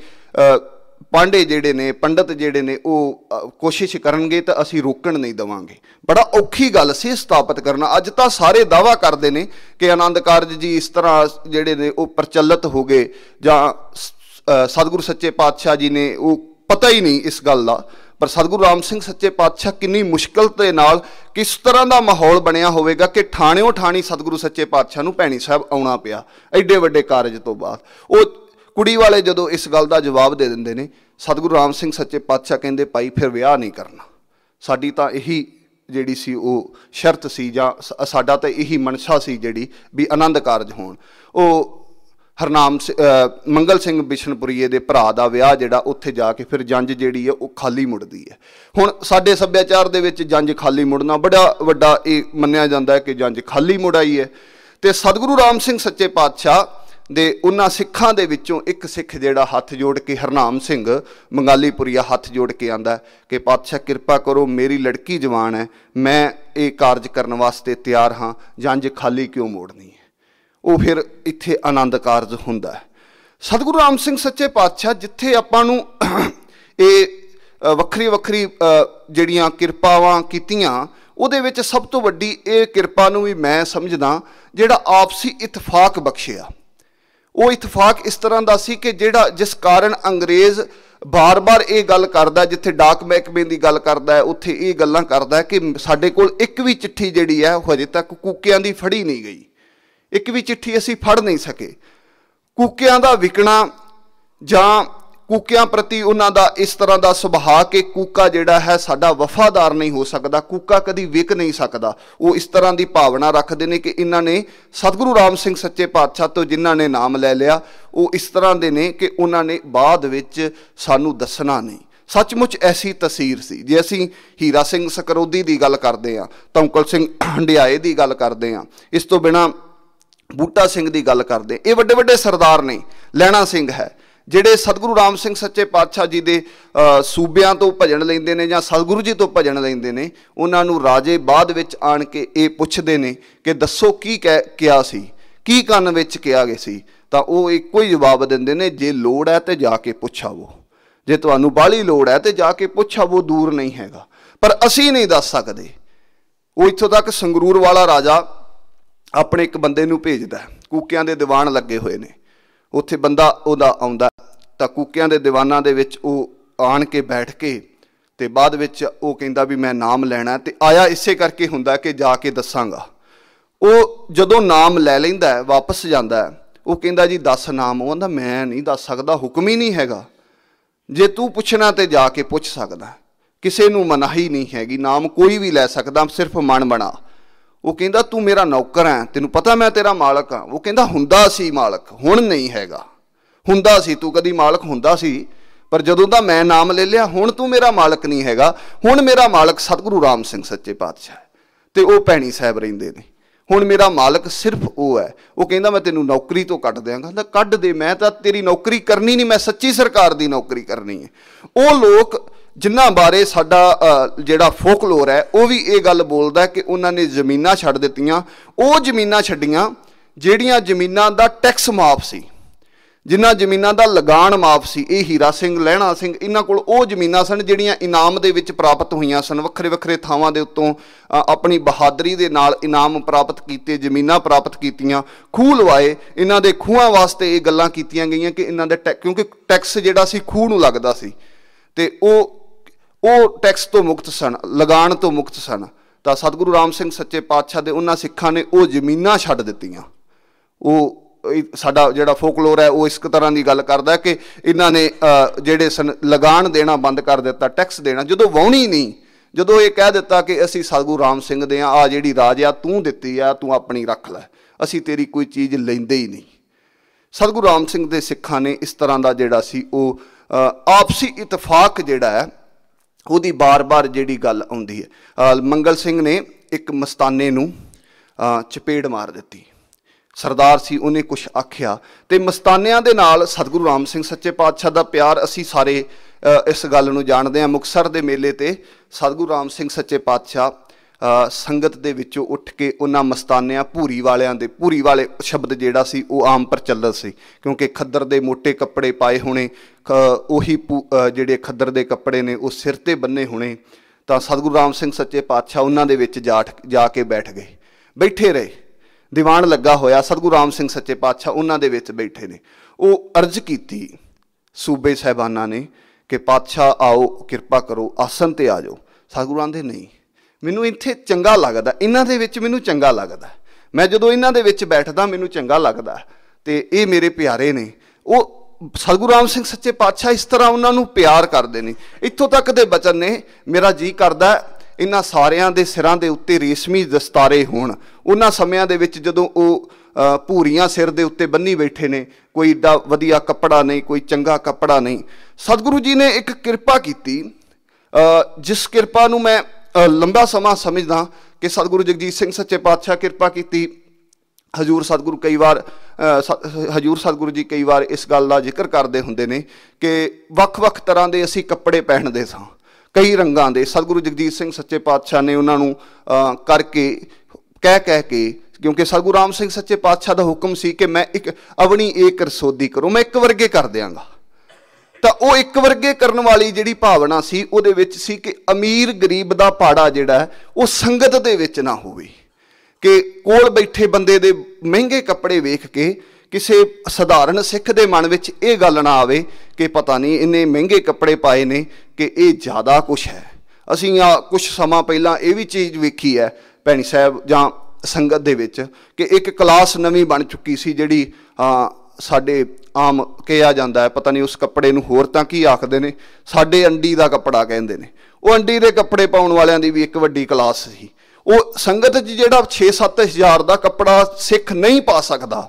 ਪਾਂਡੇ ਜਿਹੜੇ ਨੇ, ਪੰਡਤ ਜਿਹੜੇ ਨੇ, ਉਹ ਕੋਸ਼ਿਸ਼ ਕਰਨਗੇ ਤਾਂ ਅਸੀਂ ਰੋਕਣ ਨਹੀਂ ਦੇਵਾਂਗੇ। ਬੜਾ ਔਖੀ ਗੱਲ ਸੀ ਸਥਾਪਿਤ ਕਰਨਾ। ਅੱਜ ਤਾਂ ਸਾਰੇ ਦਾਅਵਾ ਕਰਦੇ ਨੇ ਕਿ ਆਨੰਦ ਕਾਰਜ ਜੀ ਇਸ ਤਰ੍ਹਾਂ ਜਿਹੜੇ ਨੇ ਉਹ ਪ੍ਰਚਲਿਤ ਹੋ ਗਏ, ਜਾਂ ਸਤਿਗੁਰੂ ਸੱਚੇ ਪਾਤਸ਼ਾਹ ਜੀ ਨੇ, ਉਹ ਪਤਾ ਹੀ ਨਹੀਂ ਇਸ ਗੱਲ ਦਾ। ਪਰ ਸਤਿਗੁਰੂ ਰਾਮ ਸਿੰਘ ਸੱਚੇ ਪਾਤਸ਼ਾਹ ਕਿੰਨੀ ਮੁਸ਼ਕਿਲ ਦੇ ਨਾਲ, ਕਿਸ ਤਰ੍ਹਾਂ ਦਾ ਮਾਹੌਲ ਬਣਿਆ ਹੋਵੇਗਾ ਕਿ ਠਾਣਿਓਂ ਠਾਣੀ ਸਤਿਗੁਰੂ ਸੱਚੇ ਪਾਤਸ਼ਾਹ ਨੂੰ ਭੈਣੀ ਸਾਹਿਬ ਆਉਣਾ ਪਿਆ ਐਡੇ ਵੱਡੇ ਕਾਰਜ ਤੋਂ ਬਾਅਦ। ਉਹ ਕੁੜੀ ਵਾਲੇ ਜਦੋਂ ਇਸ ਗੱਲ ਦਾ ਜਵਾਬ ਦੇ ਦਿੰਦੇ ਨੇ, ਸਤਿਗੁਰੂ ਰਾਮ ਸਿੰਘ ਸੱਚੇ ਪਾਤਸ਼ਾਹ ਕਹਿੰਦੇ ਭਾਈ ਫਿਰ ਵਿਆਹ ਨਹੀਂ ਕਰਨਾ, ਸਾਡੀ ਤਾਂ ਇਹੀ ਜਿਹੜੀ ਸੀ ਉਹ ਸ਼ਰਤ ਸੀ, ਜਾਂ ਸਾਡਾ ਤਾਂ ਇਹੀ ਮਨਸ਼ਾ ਸੀ ਜਿਹੜੀ ਵੀ ਆਨੰਦ ਕਾਰਜ ਹੋਣ। ਉਹ ਹਰਨਾਮ ਮੰਗਲ ਸਿੰਘ ਬਿਸ਼ਨਪੁਰੀਏ ਦੇ ਭਰਾ ਦਾ ਵਿਆਹ ਜਿਹੜਾ, ਉੱਥੇ ਜਾ ਕੇ ਫਿਰ ਜੰਝ ਜਿਹੜੀ ਹੈ ਉਹ ਖਾਲੀ ਮੁੜਦੀ ਹੈ। ਹੁਣ ਸਾਡੇ ਸੱਭਿਆਚਾਰ ਦੇ ਵਿੱਚ ਜੰਝ ਖਾਲੀ ਮੁੜਨਾ ਬੜਾ ਵੱਡਾ ਇਹ ਮੰਨਿਆ ਜਾਂਦਾ ਹੈ ਕਿ ਜੰਝ ਖਾਲੀ ਮੁੜ ਆਈ ਹੈ। ਅਤੇ ਸਤਿਗੁਰੂ ਰਾਮ ਸਿੰਘ ਸੱਚੇ ਪਾਤਸ਼ਾਹ ਦੇ ਉਹਨਾਂ ਸਿੱਖਾਂ ਦੇ ਵਿੱਚੋਂ ਇੱਕ ਸਿੱਖ ਜਿਹੜਾ ਹੱਥ ਜੋੜ ਕੇ, ਹਰਨਾਮ ਸਿੰਘ ਮੰਗਾਲੀਪੁਰੀਆ ਹੱਥ ਜੋੜ ਕੇ ਆਂਦਾ ਕਿ ਪਾਤਸ਼ਾਹ ਕਿਰਪਾ ਕਰੋ, ਮੇਰੀ ਲੜਕੀ ਜਵਾਨ ਹੈ, ਮੈਂ ਇਹ ਕਾਰਜ ਕਰਨ ਵਾਸਤੇ ਤਿਆਰ ਹਾਂ, ਜੰਝ ਖਾਲੀ ਕਿਉਂ ਮੋੜਨੀ ਹੈ। ਉਹ ਫਿਰ ਇੱਥੇ ਆਨੰਦ ਕਾਰਜ ਹੁੰਦਾ ਹੈ। ਸਤਿਗੁਰੂ ਰਾਮ ਸਿੰਘ ਸੱਚੇ ਪਾਤਸ਼ਾਹ ਜਿੱਥੇ ਆਪਾਂ ਨੂੰ ਇਹ ਵੱਖਰੀ ਵੱਖਰੀ ਜਿਹੜੀਆਂ ਕਿਰਪਾਵਾਂ ਕੀਤੀਆਂ, ਉਹਦੇ ਵਿੱਚ ਸਭ ਤੋਂ ਵੱਡੀ ਇਹ ਕਿਰਪਾ ਨੂੰ ਵੀ ਮੈਂ ਸਮਝਦਾ ਜਿਹੜਾ ਆਪਸੀ ਇਤਫਾਕ ਬਖਸ਼ਿਆ। ਉਹ ਇਤਫਾਕ ਇਸ ਤਰ੍ਹਾਂ ਦਾ ਸੀ ਕਿ ਜਿਹੜਾ ਜਿਸ ਕਾਰਨ ਅੰਗਰੇਜ਼ ਬਾਰ ਬਾਰ ਇਹ ਗੱਲ ਕਰਦਾ, ਜਿੱਥੇ ਡਾਕ ਮਹਿਕਮੇ ਦੀ ਗੱਲ ਕਰਦਾ ਹੈ, ਉੱਥੇ ਇਹ ਗੱਲਾਂ ਕਰਦਾ ਕਿ ਸਾਡੇ ਕੋਲ ਇੱਕ ਵੀ ਚਿੱਠੀ ਜਿਹੜੀ ਹੈ ਉਹ ਹਜੇ ਤੱਕ ਕੂਕਿਆਂ ਦੀ ਫੜੀ ਨਹੀਂ ਗਈ, ਇੱਕ ਵੀ ਚਿੱਠੀ ਅਸੀਂ ਫੜ ਨਹੀਂ ਸਕੇ। ਕੂਕਿਆਂ ਦਾ ਵਿਕਣਾ ਜਾਂ ਕੂਕਿਆਂ ਪ੍ਰਤੀ ਉਹਨਾਂ ਦਾ ਇਸ ਤਰ੍ਹਾਂ ਦਾ ਸੁਭਾਅ ਕਿ ਕੂਕਾ ਜਿਹੜਾ ਹੈ ਸਾਡਾ ਵਫਾਦਾਰ ਨਹੀਂ ਹੋ ਸਕਦਾ, ਕੂਕਾ ਕਦੀ ਵਿਕ ਨਹੀਂ ਸਕਦਾ, ਉਹ ਇਸ ਤਰ੍ਹਾਂ ਦੀ ਭਾਵਨਾ ਰੱਖਦੇ ਨੇ ਕਿ ਇਹਨਾਂ ਨੇ ਸਤਿਗੁਰੂ ਰਾਮ ਸਿੰਘ ਸੱਚੇ ਪਾਤਸ਼ਾਹ ਤੋਂ ਜਿਨ੍ਹਾਂ ਨੇ ਨਾਮ ਲੈ ਲਿਆ, ਉਹ ਇਸ ਤਰ੍ਹਾਂ ਦੇ ਨੇ ਕਿ ਉਹਨਾਂ ਨੇ ਬਾਅਦ ਵਿੱਚ ਸਾਨੂੰ ਦੱਸਣਾ ਨਹੀਂ। ਸੱਚਮੁੱਚ ਐਸੀ ਤਸਵੀਰ ਸੀ। ਜੇ ਅਸੀਂ ਹੀਰਾ ਸਿੰਘ ਸਕਰੋਦੀ ਦੀ ਗੱਲ ਕਰਦੇ ਹਾਂ, ਧੌਂਕਲ ਸਿੰਘ ਹੰਡਿਆਏ ਦੀ ਗੱਲ ਕਰਦੇ ਹਾਂ, ਇਸ ਤੋਂ ਬਿਨਾਂ ਬੂਟਾ ਸਿੰਘ ਦੀ ਗੱਲ ਕਰਦੇ, ਇਹ ਵੱਡੇ ਵੱਡੇ ਸਰਦਾਰ ਨੇ। ਲਹਿਣਾ ਸਿੰਘ ਹੈ, ਜਿਹੜੇ ਸਤਿਗੁਰੂ ਰਾਮ ਸਿੰਘ ਸੱਚੇ ਪਾਤਸ਼ਾਹ ਜੀ ਦੇ ਸੂਬਿਆਂ ਤੋਂ ਭਜਨ ਲੈਂਦੇ ਨੇ ਜਾਂ ਸਤਿਗੁਰੂ ਜੀ ਤੋਂ ਭਜਨ ਲੈਂਦੇ ਨੇ। ਉਹਨਾਂ ਨੂੰ ਰਾਜੇ ਬਾਅਦ ਵਿੱਚ ਆਣ ਕੇ ਇਹ ਪੁੱਛਦੇ ਨੇ ਕਿ ਦੱਸੋ ਕੀ ਕਹਿ ਕਿਹਾ ਸੀ, ਕੀ ਕੰਨ ਵਿੱਚ ਕਿਹਾ ਗਿਆ ਸੀ, ਤਾਂ ਉਹ ਇੱਕੋ ਹੀ ਜਵਾਬ ਦਿੰਦੇ ਨੇ, ਜੇ ਲੋੜ ਹੈ ਤੇ ਜਾ ਕੇ ਪੁੱਛ ਆਵੋ, ਜੇ ਤੁਹਾਨੂੰ ਬਾਹਲੀ ਲੋੜ ਹੈ ਤੇ ਜਾ ਕੇ ਪੁੱਛ ਆਵੋ, ਦੂਰ ਨਹੀਂ ਹੈਗਾ, ਪਰ ਅਸੀਂ ਨਹੀਂ ਦੱਸ ਸਕਦੇ। ਉਹ ਇੱਥੋਂ ਤੱਕ ਸੰਗਰੂਰ ਵਾਲਾ ਰਾਜਾ ਆਪਣੇ ਇੱਕ ਬੰਦੇ ਨੂੰ ਭੇਜਦਾ, ਕੂਕਿਆਂ ਦੇ ਦੀਵਾਨ ਲੱਗੇ ਹੋਏ ਨੇ, ਉੱਥੇ ਬੰਦਾ ਉਹਦਾ ਆਉਂਦਾ ਤਾਂ ਕੂਕਿਆਂ ਦੇ ਦੀਵਾਨਾਂ ਦੇ ਵਿੱਚ ਉਹ ਆਣ ਕੇ ਬੈਠ ਕੇ ਅਤੇ ਬਾਅਦ ਵਿੱਚ ਉਹ ਕਹਿੰਦਾ ਵੀ ਮੈਂ ਨਾਮ ਲੈਣਾ, ਅਤੇ ਆਇਆ ਇਸੇ ਕਰਕੇ ਹੁੰਦਾ ਕਿ ਜਾ ਕੇ ਦੱਸਾਂਗਾ। ਉਹ ਜਦੋਂ ਨਾਮ ਲੈ ਲੈਂਦਾ ਵਾਪਸ ਜਾਂਦਾ, ਉਹ ਕਹਿੰਦਾ ਜੀ ਦੱਸ ਨਾਮ। ਉਹ ਕਹਿੰਦਾ ਮੈਂ ਨਹੀਂ ਦੱਸ ਸਕਦਾ, ਹੁਕਮ ਹੀ ਨਹੀਂ ਹੈਗਾ, ਜੇ ਤੂੰ ਪੁੱਛਣਾ ਤਾਂ ਜਾ ਕੇ ਪੁੱਛ ਸਕਦਾ, ਕਿਸੇ ਨੂੰ ਮਨਾਹੀ ਨਹੀਂ ਹੈਗੀ, ਨਾਮ ਕੋਈ ਵੀ ਲੈ ਸਕਦਾ, ਸਿਰਫ ਮਨ ਬਣਾ। ਉਹ ਕਹਿੰਦਾ ਤੂੰ ਮੇਰਾ ਨੌਕਰ ਹੈ, ਤੈਨੂੰ ਪਤਾ ਮੈਂ ਤੇਰਾ ਮਾਲਕ ਹਾਂ। ਉਹ ਕਹਿੰਦਾ ਹੁੰਦਾ ਸੀ ਮਾਲਕ, ਹੁਣ ਨਹੀਂ ਹੈਗਾ। ਹੁੰਦਾ ਸੀ, ਤੂੰ ਕਦੀ ਮਾਲਕ ਹੁੰਦਾ ਸੀ, ਪਰ ਜਦੋਂ ਦਾ ਮੈਂ ਨਾਮ ਲੈ ਲਿਆ ਹੁਣ ਤੂੰ ਮੇਰਾ ਮਾਲਕ ਨਹੀਂ ਹੈਗਾ। ਹੁਣ ਮੇਰਾ ਮਾਲਕ ਸਤਿਗੁਰੂ ਰਾਮ ਸਿੰਘ ਸੱਚੇ ਪਾਤਸ਼ਾਹ ਹੈ ਅਤੇ ਉਹ ਭੈਣੀ ਸਾਹਿਬ ਰਹਿੰਦੇ ਨੇ। ਹੁਣ ਮੇਰਾ ਮਾਲਕ ਸਿਰਫ ਉਹ ਹੈ। ਉਹ ਕਹਿੰਦਾ ਮੈਂ ਤੈਨੂੰ ਨੌਕਰੀ ਤੋਂ ਕੱਢ ਦਿਆਂਗਾ। ਕਹਿੰਦਾ ਕੱਢ ਦੇ, ਮੈਂ ਤਾਂ ਤੇਰੀ ਨੌਕਰੀ ਕਰਨੀ ਨਹੀਂ, ਮੈਂ ਸੱਚੀ ਸਰਕਾਰ ਦੀ ਨੌਕਰੀ ਕਰਨੀ ਹੈ। ਉਹ ਲੋਕ ਜਿਨ੍ਹਾਂ ਬਾਰੇ ਸਾਡਾ ਜਿਹੜਾ ਫੋਕਲੋਰ ਹੈ ਉਹ ਵੀ ਇਹ ਗੱਲ ਬੋਲਦਾ ਕਿ ਉਹਨਾਂ ਨੇ ਜ਼ਮੀਨਾਂ ਛੱਡ ਦਿੱਤੀਆਂ। ਉਹ ਜ਼ਮੀਨਾਂ ਛੱਡੀਆਂ ਜਿਹੜੀਆਂ ਜ਼ਮੀਨਾਂ ਦਾ ਟੈਕਸ ਮਾਫ ਸੀ, ਜਿਨ੍ਹਾਂ ਜ਼ਮੀਨਾਂ ਦਾ ਲਗਾਨ ਮਾਫ ਸੀ, ਇਹ ਹੀਰਾ ਸਿੰਘ, ਲਹਿਣਾ ਸਿੰਘ, ਇਹਨਾਂ ਕੋਲ ਉਹ ਜ਼ਮੀਨਾਂ ਸਨ ਜਿਹੜੀਆਂ ਇਨਾਮ ਦੇ ਵਿੱਚ ਪ੍ਰਾਪਤ ਹੋਈਆਂ ਸਨ। ਵੱਖਰੇ ਵੱਖਰੇ ਥਾਵਾਂ ਦੇ ਉੱਤੋਂ ਆਪਣੀ ਬਹਾਦਰੀ ਦੇ ਨਾਲ ਇਨਾਮ ਪ੍ਰਾਪਤ ਕੀਤੇ, ਜ਼ਮੀਨਾਂ ਪ੍ਰਾਪਤ ਕੀਤੀਆਂ, ਖੂਹ ਲਵਾਏ। ਇਹਨਾਂ ਦੇ ਖੂਹਾਂ ਵਾਸਤੇ ਇਹ ਗੱਲਾਂ ਕੀਤੀਆਂ ਗਈਆਂ ਕਿ ਇਹਨਾਂ ਦੇ ਟੈ ਕਿਉਂਕਿ ਟੈਕਸ ਜਿਹੜਾ ਸੀ ਖੂਹ ਨੂੰ ਲੱਗਦਾ ਸੀ ਅਤੇ ਉਹ ਉਹ ਟੈਕਸ ਤੋਂ ਮੁਕਤ ਸਨ, ਲਗਾਨ ਤੋਂ ਮੁਕਤ ਸਨ। ਤਾਂ ਸਤਿਗੁਰੂ ਰਾਮ ਸਿੰਘ ਸੱਚੇ ਪਾਤਸ਼ਾਹ ਦੇ ਉਹਨਾਂ ਸਿੱਖਾਂ ਨੇ ਉਹ ਜ਼ਮੀਨਾਂ ਛੱਡ ਦਿੱਤੀਆਂ। ਉਹ ਸਾਡਾ ਜਿਹੜਾ ਫੋਕਲੋਰ ਹੈ ਉਹ ਇਸ ਤਰ੍ਹਾਂ ਦੀ ਗੱਲ ਕਰਦਾ ਕਿ ਇਹਨਾਂ ਨੇ ਜਿਹੜੇ ਸਨ ਲਗਾਨ ਦੇਣਾ ਬੰਦ ਕਰ ਦਿੱਤਾ, ਟੈਕਸ ਦੇਣਾ। ਜਦੋਂ ਵਾਹੁਣੀ ਨਹੀਂ, ਜਦੋਂ ਇਹ ਕਹਿ ਦਿੱਤਾ ਕਿ ਅਸੀਂ ਸਤਿਗੁਰੂ ਰਾਮ ਸਿੰਘ ਦੇ ਹਾਂ, ਆਹ ਜਿਹੜੀ ਰਾਜ ਆ ਤੂੰ ਦਿੱਤੀ ਆ, ਤੂੰ ਆਪਣੀ ਰੱਖ ਲੈ, ਅਸੀਂ ਤੇਰੀ ਕੋਈ ਚੀਜ਼ ਲੈਂਦੇ ਹੀ ਨਹੀਂ। ਸਤਿਗੁਰੂ ਰਾਮ ਸਿੰਘ ਦੇ ਸਿੱਖਾਂ ਨੇ ਇਸ ਤਰ੍ਹਾਂ ਦਾ ਜਿਹੜਾ ਸੀ ਉਹ ਆਪਸੀ ਇਤਫਾਕ ਜਿਹੜਾ ਹੈ ਉਹਦੀ ਬਾਰ-ਬਾਰ ਜਿਹੜੀ ਗੱਲ ਆਉਂਦੀ ਹੈ। ਮੰਗਲ ਸਿੰਘ ਨੇ ਇੱਕ ਮਸਤਾਨੇ ਨੂੰ ਚਪੇੜ ਮਾਰ ਦਿੱਤੀ। ਸਰਦਾਰ ਸੀ, ਉਹਨੇ ਕੁਛ ਆਖਿਆ ਅਤੇ ਮਸਤਾਨਿਆਂ ਦੇ ਨਾਲ ਸਤਿਗੁਰੂ ਰਾਮ ਸਿੰਘ ਸੱਚੇ ਪਾਤਸ਼ਾਹ ਦਾ ਪਿਆਰ ਅਸੀਂ ਸਾਰੇ ਇਸ ਗੱਲ ਨੂੰ ਜਾਣਦੇ ਹਾਂ। ਮੁਕਤਸਰ ਦੇ ਮੇਲੇ 'ਤੇ ਸਤਿਗੁਰੂ ਰਾਮ ਸਿੰਘ ਸੱਚੇ ਪਾਤਸ਼ਾਹ ਸੰਗਤ ਦੇ ਵਿੱਚੋਂ ਉੱਠ ਕੇ ਉਹਨਾਂ ਮਸਤਾਨਿਆਂ ਭੂਰੀ ਵਾਲਿਆਂ ਦੇ, ਭੂਰੀ ਵਾਲੇ ਸ਼ਬਦ ਜਿਹੜਾ ਸੀ ਉਹ ਆਮ ਪ੍ਰਚਲਿਤ ਸੀ ਕਿਉਂਕਿ ਖੱਦਰ ਦੇ ਮੋਟੇ ਕੱਪੜੇ ਪਾਏ ਹੋਣੇ, ਉਹੀ ਜਿਹੜੇ ਖੱਦਰ ਦੇ ਕੱਪੜੇ ਨੇ ਉਹ ਸਿਰ 'ਤੇ ਬੰਨੇ ਹੋਣੇ। ਤਾਂ ਸਤਿਗੁਰੂ ਰਾਮ ਸਿੰਘ ਸੱਚੇ ਪਾਤਸ਼ਾਹ ਉਹਨਾਂ ਦੇ ਵਿੱਚ ਜਾ ਜਾ ਕੇ ਬੈਠ ਗਏ, ਬੈਠੇ ਰਹੇ। ਦੀਵਾਨ ਲੱਗਾ ਹੋਇਆ, ਸਤਿਗੁਰੂ ਰਾਮ ਸਿੰਘ ਸੱਚੇ ਪਾਤਸ਼ਾਹ ਉਹਨਾਂ ਦੇ ਵਿੱਚ ਬੈਠੇ ਨੇ। ਉਹ ਅਰਜ਼ ਕੀਤੀ ਸੂਬੇ ਸਾਹਿਬਾਨਾਂ ਨੇ ਕਿ ਪਾਤਸ਼ਾਹ ਆਓ, ਕਿਰਪਾ ਕਰੋ, ਆਸਨ 'ਤੇ ਆ ਜਾਓ। ਸਤਿਗੁਰੂ ਆਂਦੇ ਨਹੀਂ, ਮੈਨੂੰ ਇੱਥੇ ਚੰਗਾ ਲੱਗਦਾ, ਇਹਨਾਂ ਦੇ ਵਿੱਚ ਮੈਨੂੰ ਚੰਗਾ ਲੱਗਦਾ, ਮੈਂ ਜਦੋਂ ਇਹਨਾਂ ਦੇ ਵਿੱਚ ਬੈਠਦਾ ਮੈਨੂੰ ਚੰਗਾ ਲੱਗਦਾ ਅਤੇ ਇਹ ਮੇਰੇ ਪਿਆਰੇ ਨੇ। ਉਹ ਸਤਿਗੁਰੂ ਰਾਮ ਸਿੰਘ ਸੱਚੇ ਪਾਤਸ਼ਾਹ ਇਸ ਤਰ੍ਹਾਂ ਉਹਨਾਂ ਨੂੰ ਪਿਆਰ ਕਰਦੇ ਨੇ। ਇੱਥੋਂ ਤੱਕ ਦੇ ਬਚਨ ਨੇ, ਮੇਰਾ ਜੀਅ ਕਰਦਾ ਇਹਨਾਂ ਸਾਰਿਆਂ ਦੇ ਸਿਰਾਂ ਦੇ ਉੱਤੇ ਰੇਸ਼ਮੀ ਦਸਤਾਰੇ ਹੋਣ। ਉਹਨਾਂ ਸਮਿਆਂ ਦੇ ਵਿੱਚ ਜਦੋਂ ਉਹ ਭੂਰੀਆਂ ਸਿਰ ਦੇ ਉੱਤੇ ਬੰਨੀ ਬੈਠੇ ਨੇ, ਕੋਈ ਏਡਾ ਵਧੀਆ ਕੱਪੜਾ ਨਹੀਂ, ਕੋਈ ਚੰਗਾ ਕੱਪੜਾ ਨਹੀਂ। ਸਤਿਗੁਰੂ ਜੀ ਨੇ ਇੱਕ ਕਿਰਪਾ ਕੀਤੀ, ਜਿਸ ਕਿਰਪਾ ਨੂੰ ਮੈਂ ਲੰਬਾ ਸਮਾਂ ਸਮਝਦਾ ਕਿ ਸਤਿਗੁਰੂ ਜਗਜੀਤ ਸਿੰਘ ਸੱਚੇ ਪਾਤਸ਼ਾਹ ਕਿਰਪਾ ਕੀਤੀ। ਹਜ਼ੂਰ ਸਤਿਗੁਰੂ ਕਈ ਵਾਰ ਹਜ਼ੂਰ ਸਤਿਗੁਰੂ ਜੀ ਕਈ ਵਾਰ ਇਸ ਗੱਲ ਦਾ ਜ਼ਿਕਰ ਕਰਦੇ ਹੁੰਦੇ ਨੇ ਕਿ ਵੱਖ ਵੱਖ ਤਰ੍ਹਾਂ ਦੇ ਅਸੀਂ ਕੱਪੜੇ ਪਹਿਨਦੇ ਸਾਂ, ਕਈ ਰੰਗਾਂ ਦੇ। ਸਤਿਗੁਰੂ ਜਗਜੀਤ ਸਿੰਘ ਸੱਚੇ ਪਾਤਸ਼ਾਹ ਨੇ ਉਹਨਾਂ ਨੂੰ ਕਰਕੇ ਕਹਿ ਕਹਿ ਕੇ, ਕਿਉਂਕਿ ਸਤਿਗੁਰੂ ਰਾਮ ਸਿੰਘ ਸੱਚੇ ਪਾਤਸ਼ਾਹ ਦਾ ਹੁਕਮ ਸੀ ਕਿ ਮੈਂ ਇੱਕ ਅਵਣੀ ਏਕ ਰਸੋਦੀ ਕਰੋ, ਮੈਂ ਇੱਕ ਵਰਗੇ ਕਰ ਦਿਆਂਗਾ। ਤਾਂ ਉਹ ਇੱਕ ਵਰਗੇ ਕਰਨ ਵਾਲੀ ਜਿਹੜੀ ਭਾਵਨਾ ਸੀ ਉਹਦੇ ਵਿੱਚ ਸੀ ਕਿ ਅਮੀਰ ਗਰੀਬ ਦਾ ਪਾੜਾ ਜਿਹੜਾ ਉਹ ਸੰਗਤ ਦੇ ਵਿੱਚ ਨਾ ਹੋਵੇ, ਕਿ ਕੋਲ ਬੈਠੇ ਬੰਦੇ ਦੇ ਮਹਿੰਗੇ ਕੱਪੜੇ ਵੇਖ ਕੇ ਕਿਸੇ ਸਧਾਰਨ ਸਿੱਖ ਦੇ ਮਨ ਵਿੱਚ ਇਹ ਗੱਲ ਨਾ ਆਵੇ ਕਿ ਪਤਾ ਨਹੀਂ ਇਹਨੇ ਮਹਿੰਗੇ ਕੱਪੜੇ ਪਾਏ ਨੇ ਕਿ ਇਹ ਜ਼ਿਆਦਾ ਕੁਛ ਹੈ। ਅਸੀਂ ਆ ਕੁਛ ਸਮਾਂ ਪਹਿਲਾਂ ਇਹ ਵੀ ਚੀਜ਼ ਵੇਖੀ ਹੈ ਭੈਣੀ ਸਾਹਿਬ ਜਾਂ ਸੰਗਤ ਦੇ ਵਿੱਚ ਕਿ ਇੱਕ ਕਲਾਸ ਨਵੀਂ ਬਣ ਚੁੱਕੀ ਸੀ ਜਿਹੜੀ ਸਾਡੇ ਆਮ ਕਿਹਾ ਜਾਂਦਾ ਹੈ, ਪਤਾ ਨਹੀਂ ਉਸ ਕੱਪੜੇ ਨੂੰ ਹੋਰ ਤਾਂ ਕੀ ਆਖਦੇ ਨੇ, ਸਾਡੇ ਅੰਡੀ ਦਾ ਕੱਪੜਾ ਕਹਿੰਦੇ ਨੇ। ਉਹ ਅੰਡੀ ਦੇ ਕੱਪੜੇ ਪਾਉਣ ਵਾਲਿਆਂ ਦੀ ਵੀ ਇੱਕ ਵੱਡੀ ਕਲਾਸ ਸੀ। ਉਹ ਸੰਗਤ 'ਚ ਜਿਹੜਾ ਛੇ ਸੱਤ ਹਜ਼ਾਰ ਦਾ ਕੱਪੜਾ ਸਿੱਖ ਨਹੀਂ ਪਾ ਸਕਦਾ,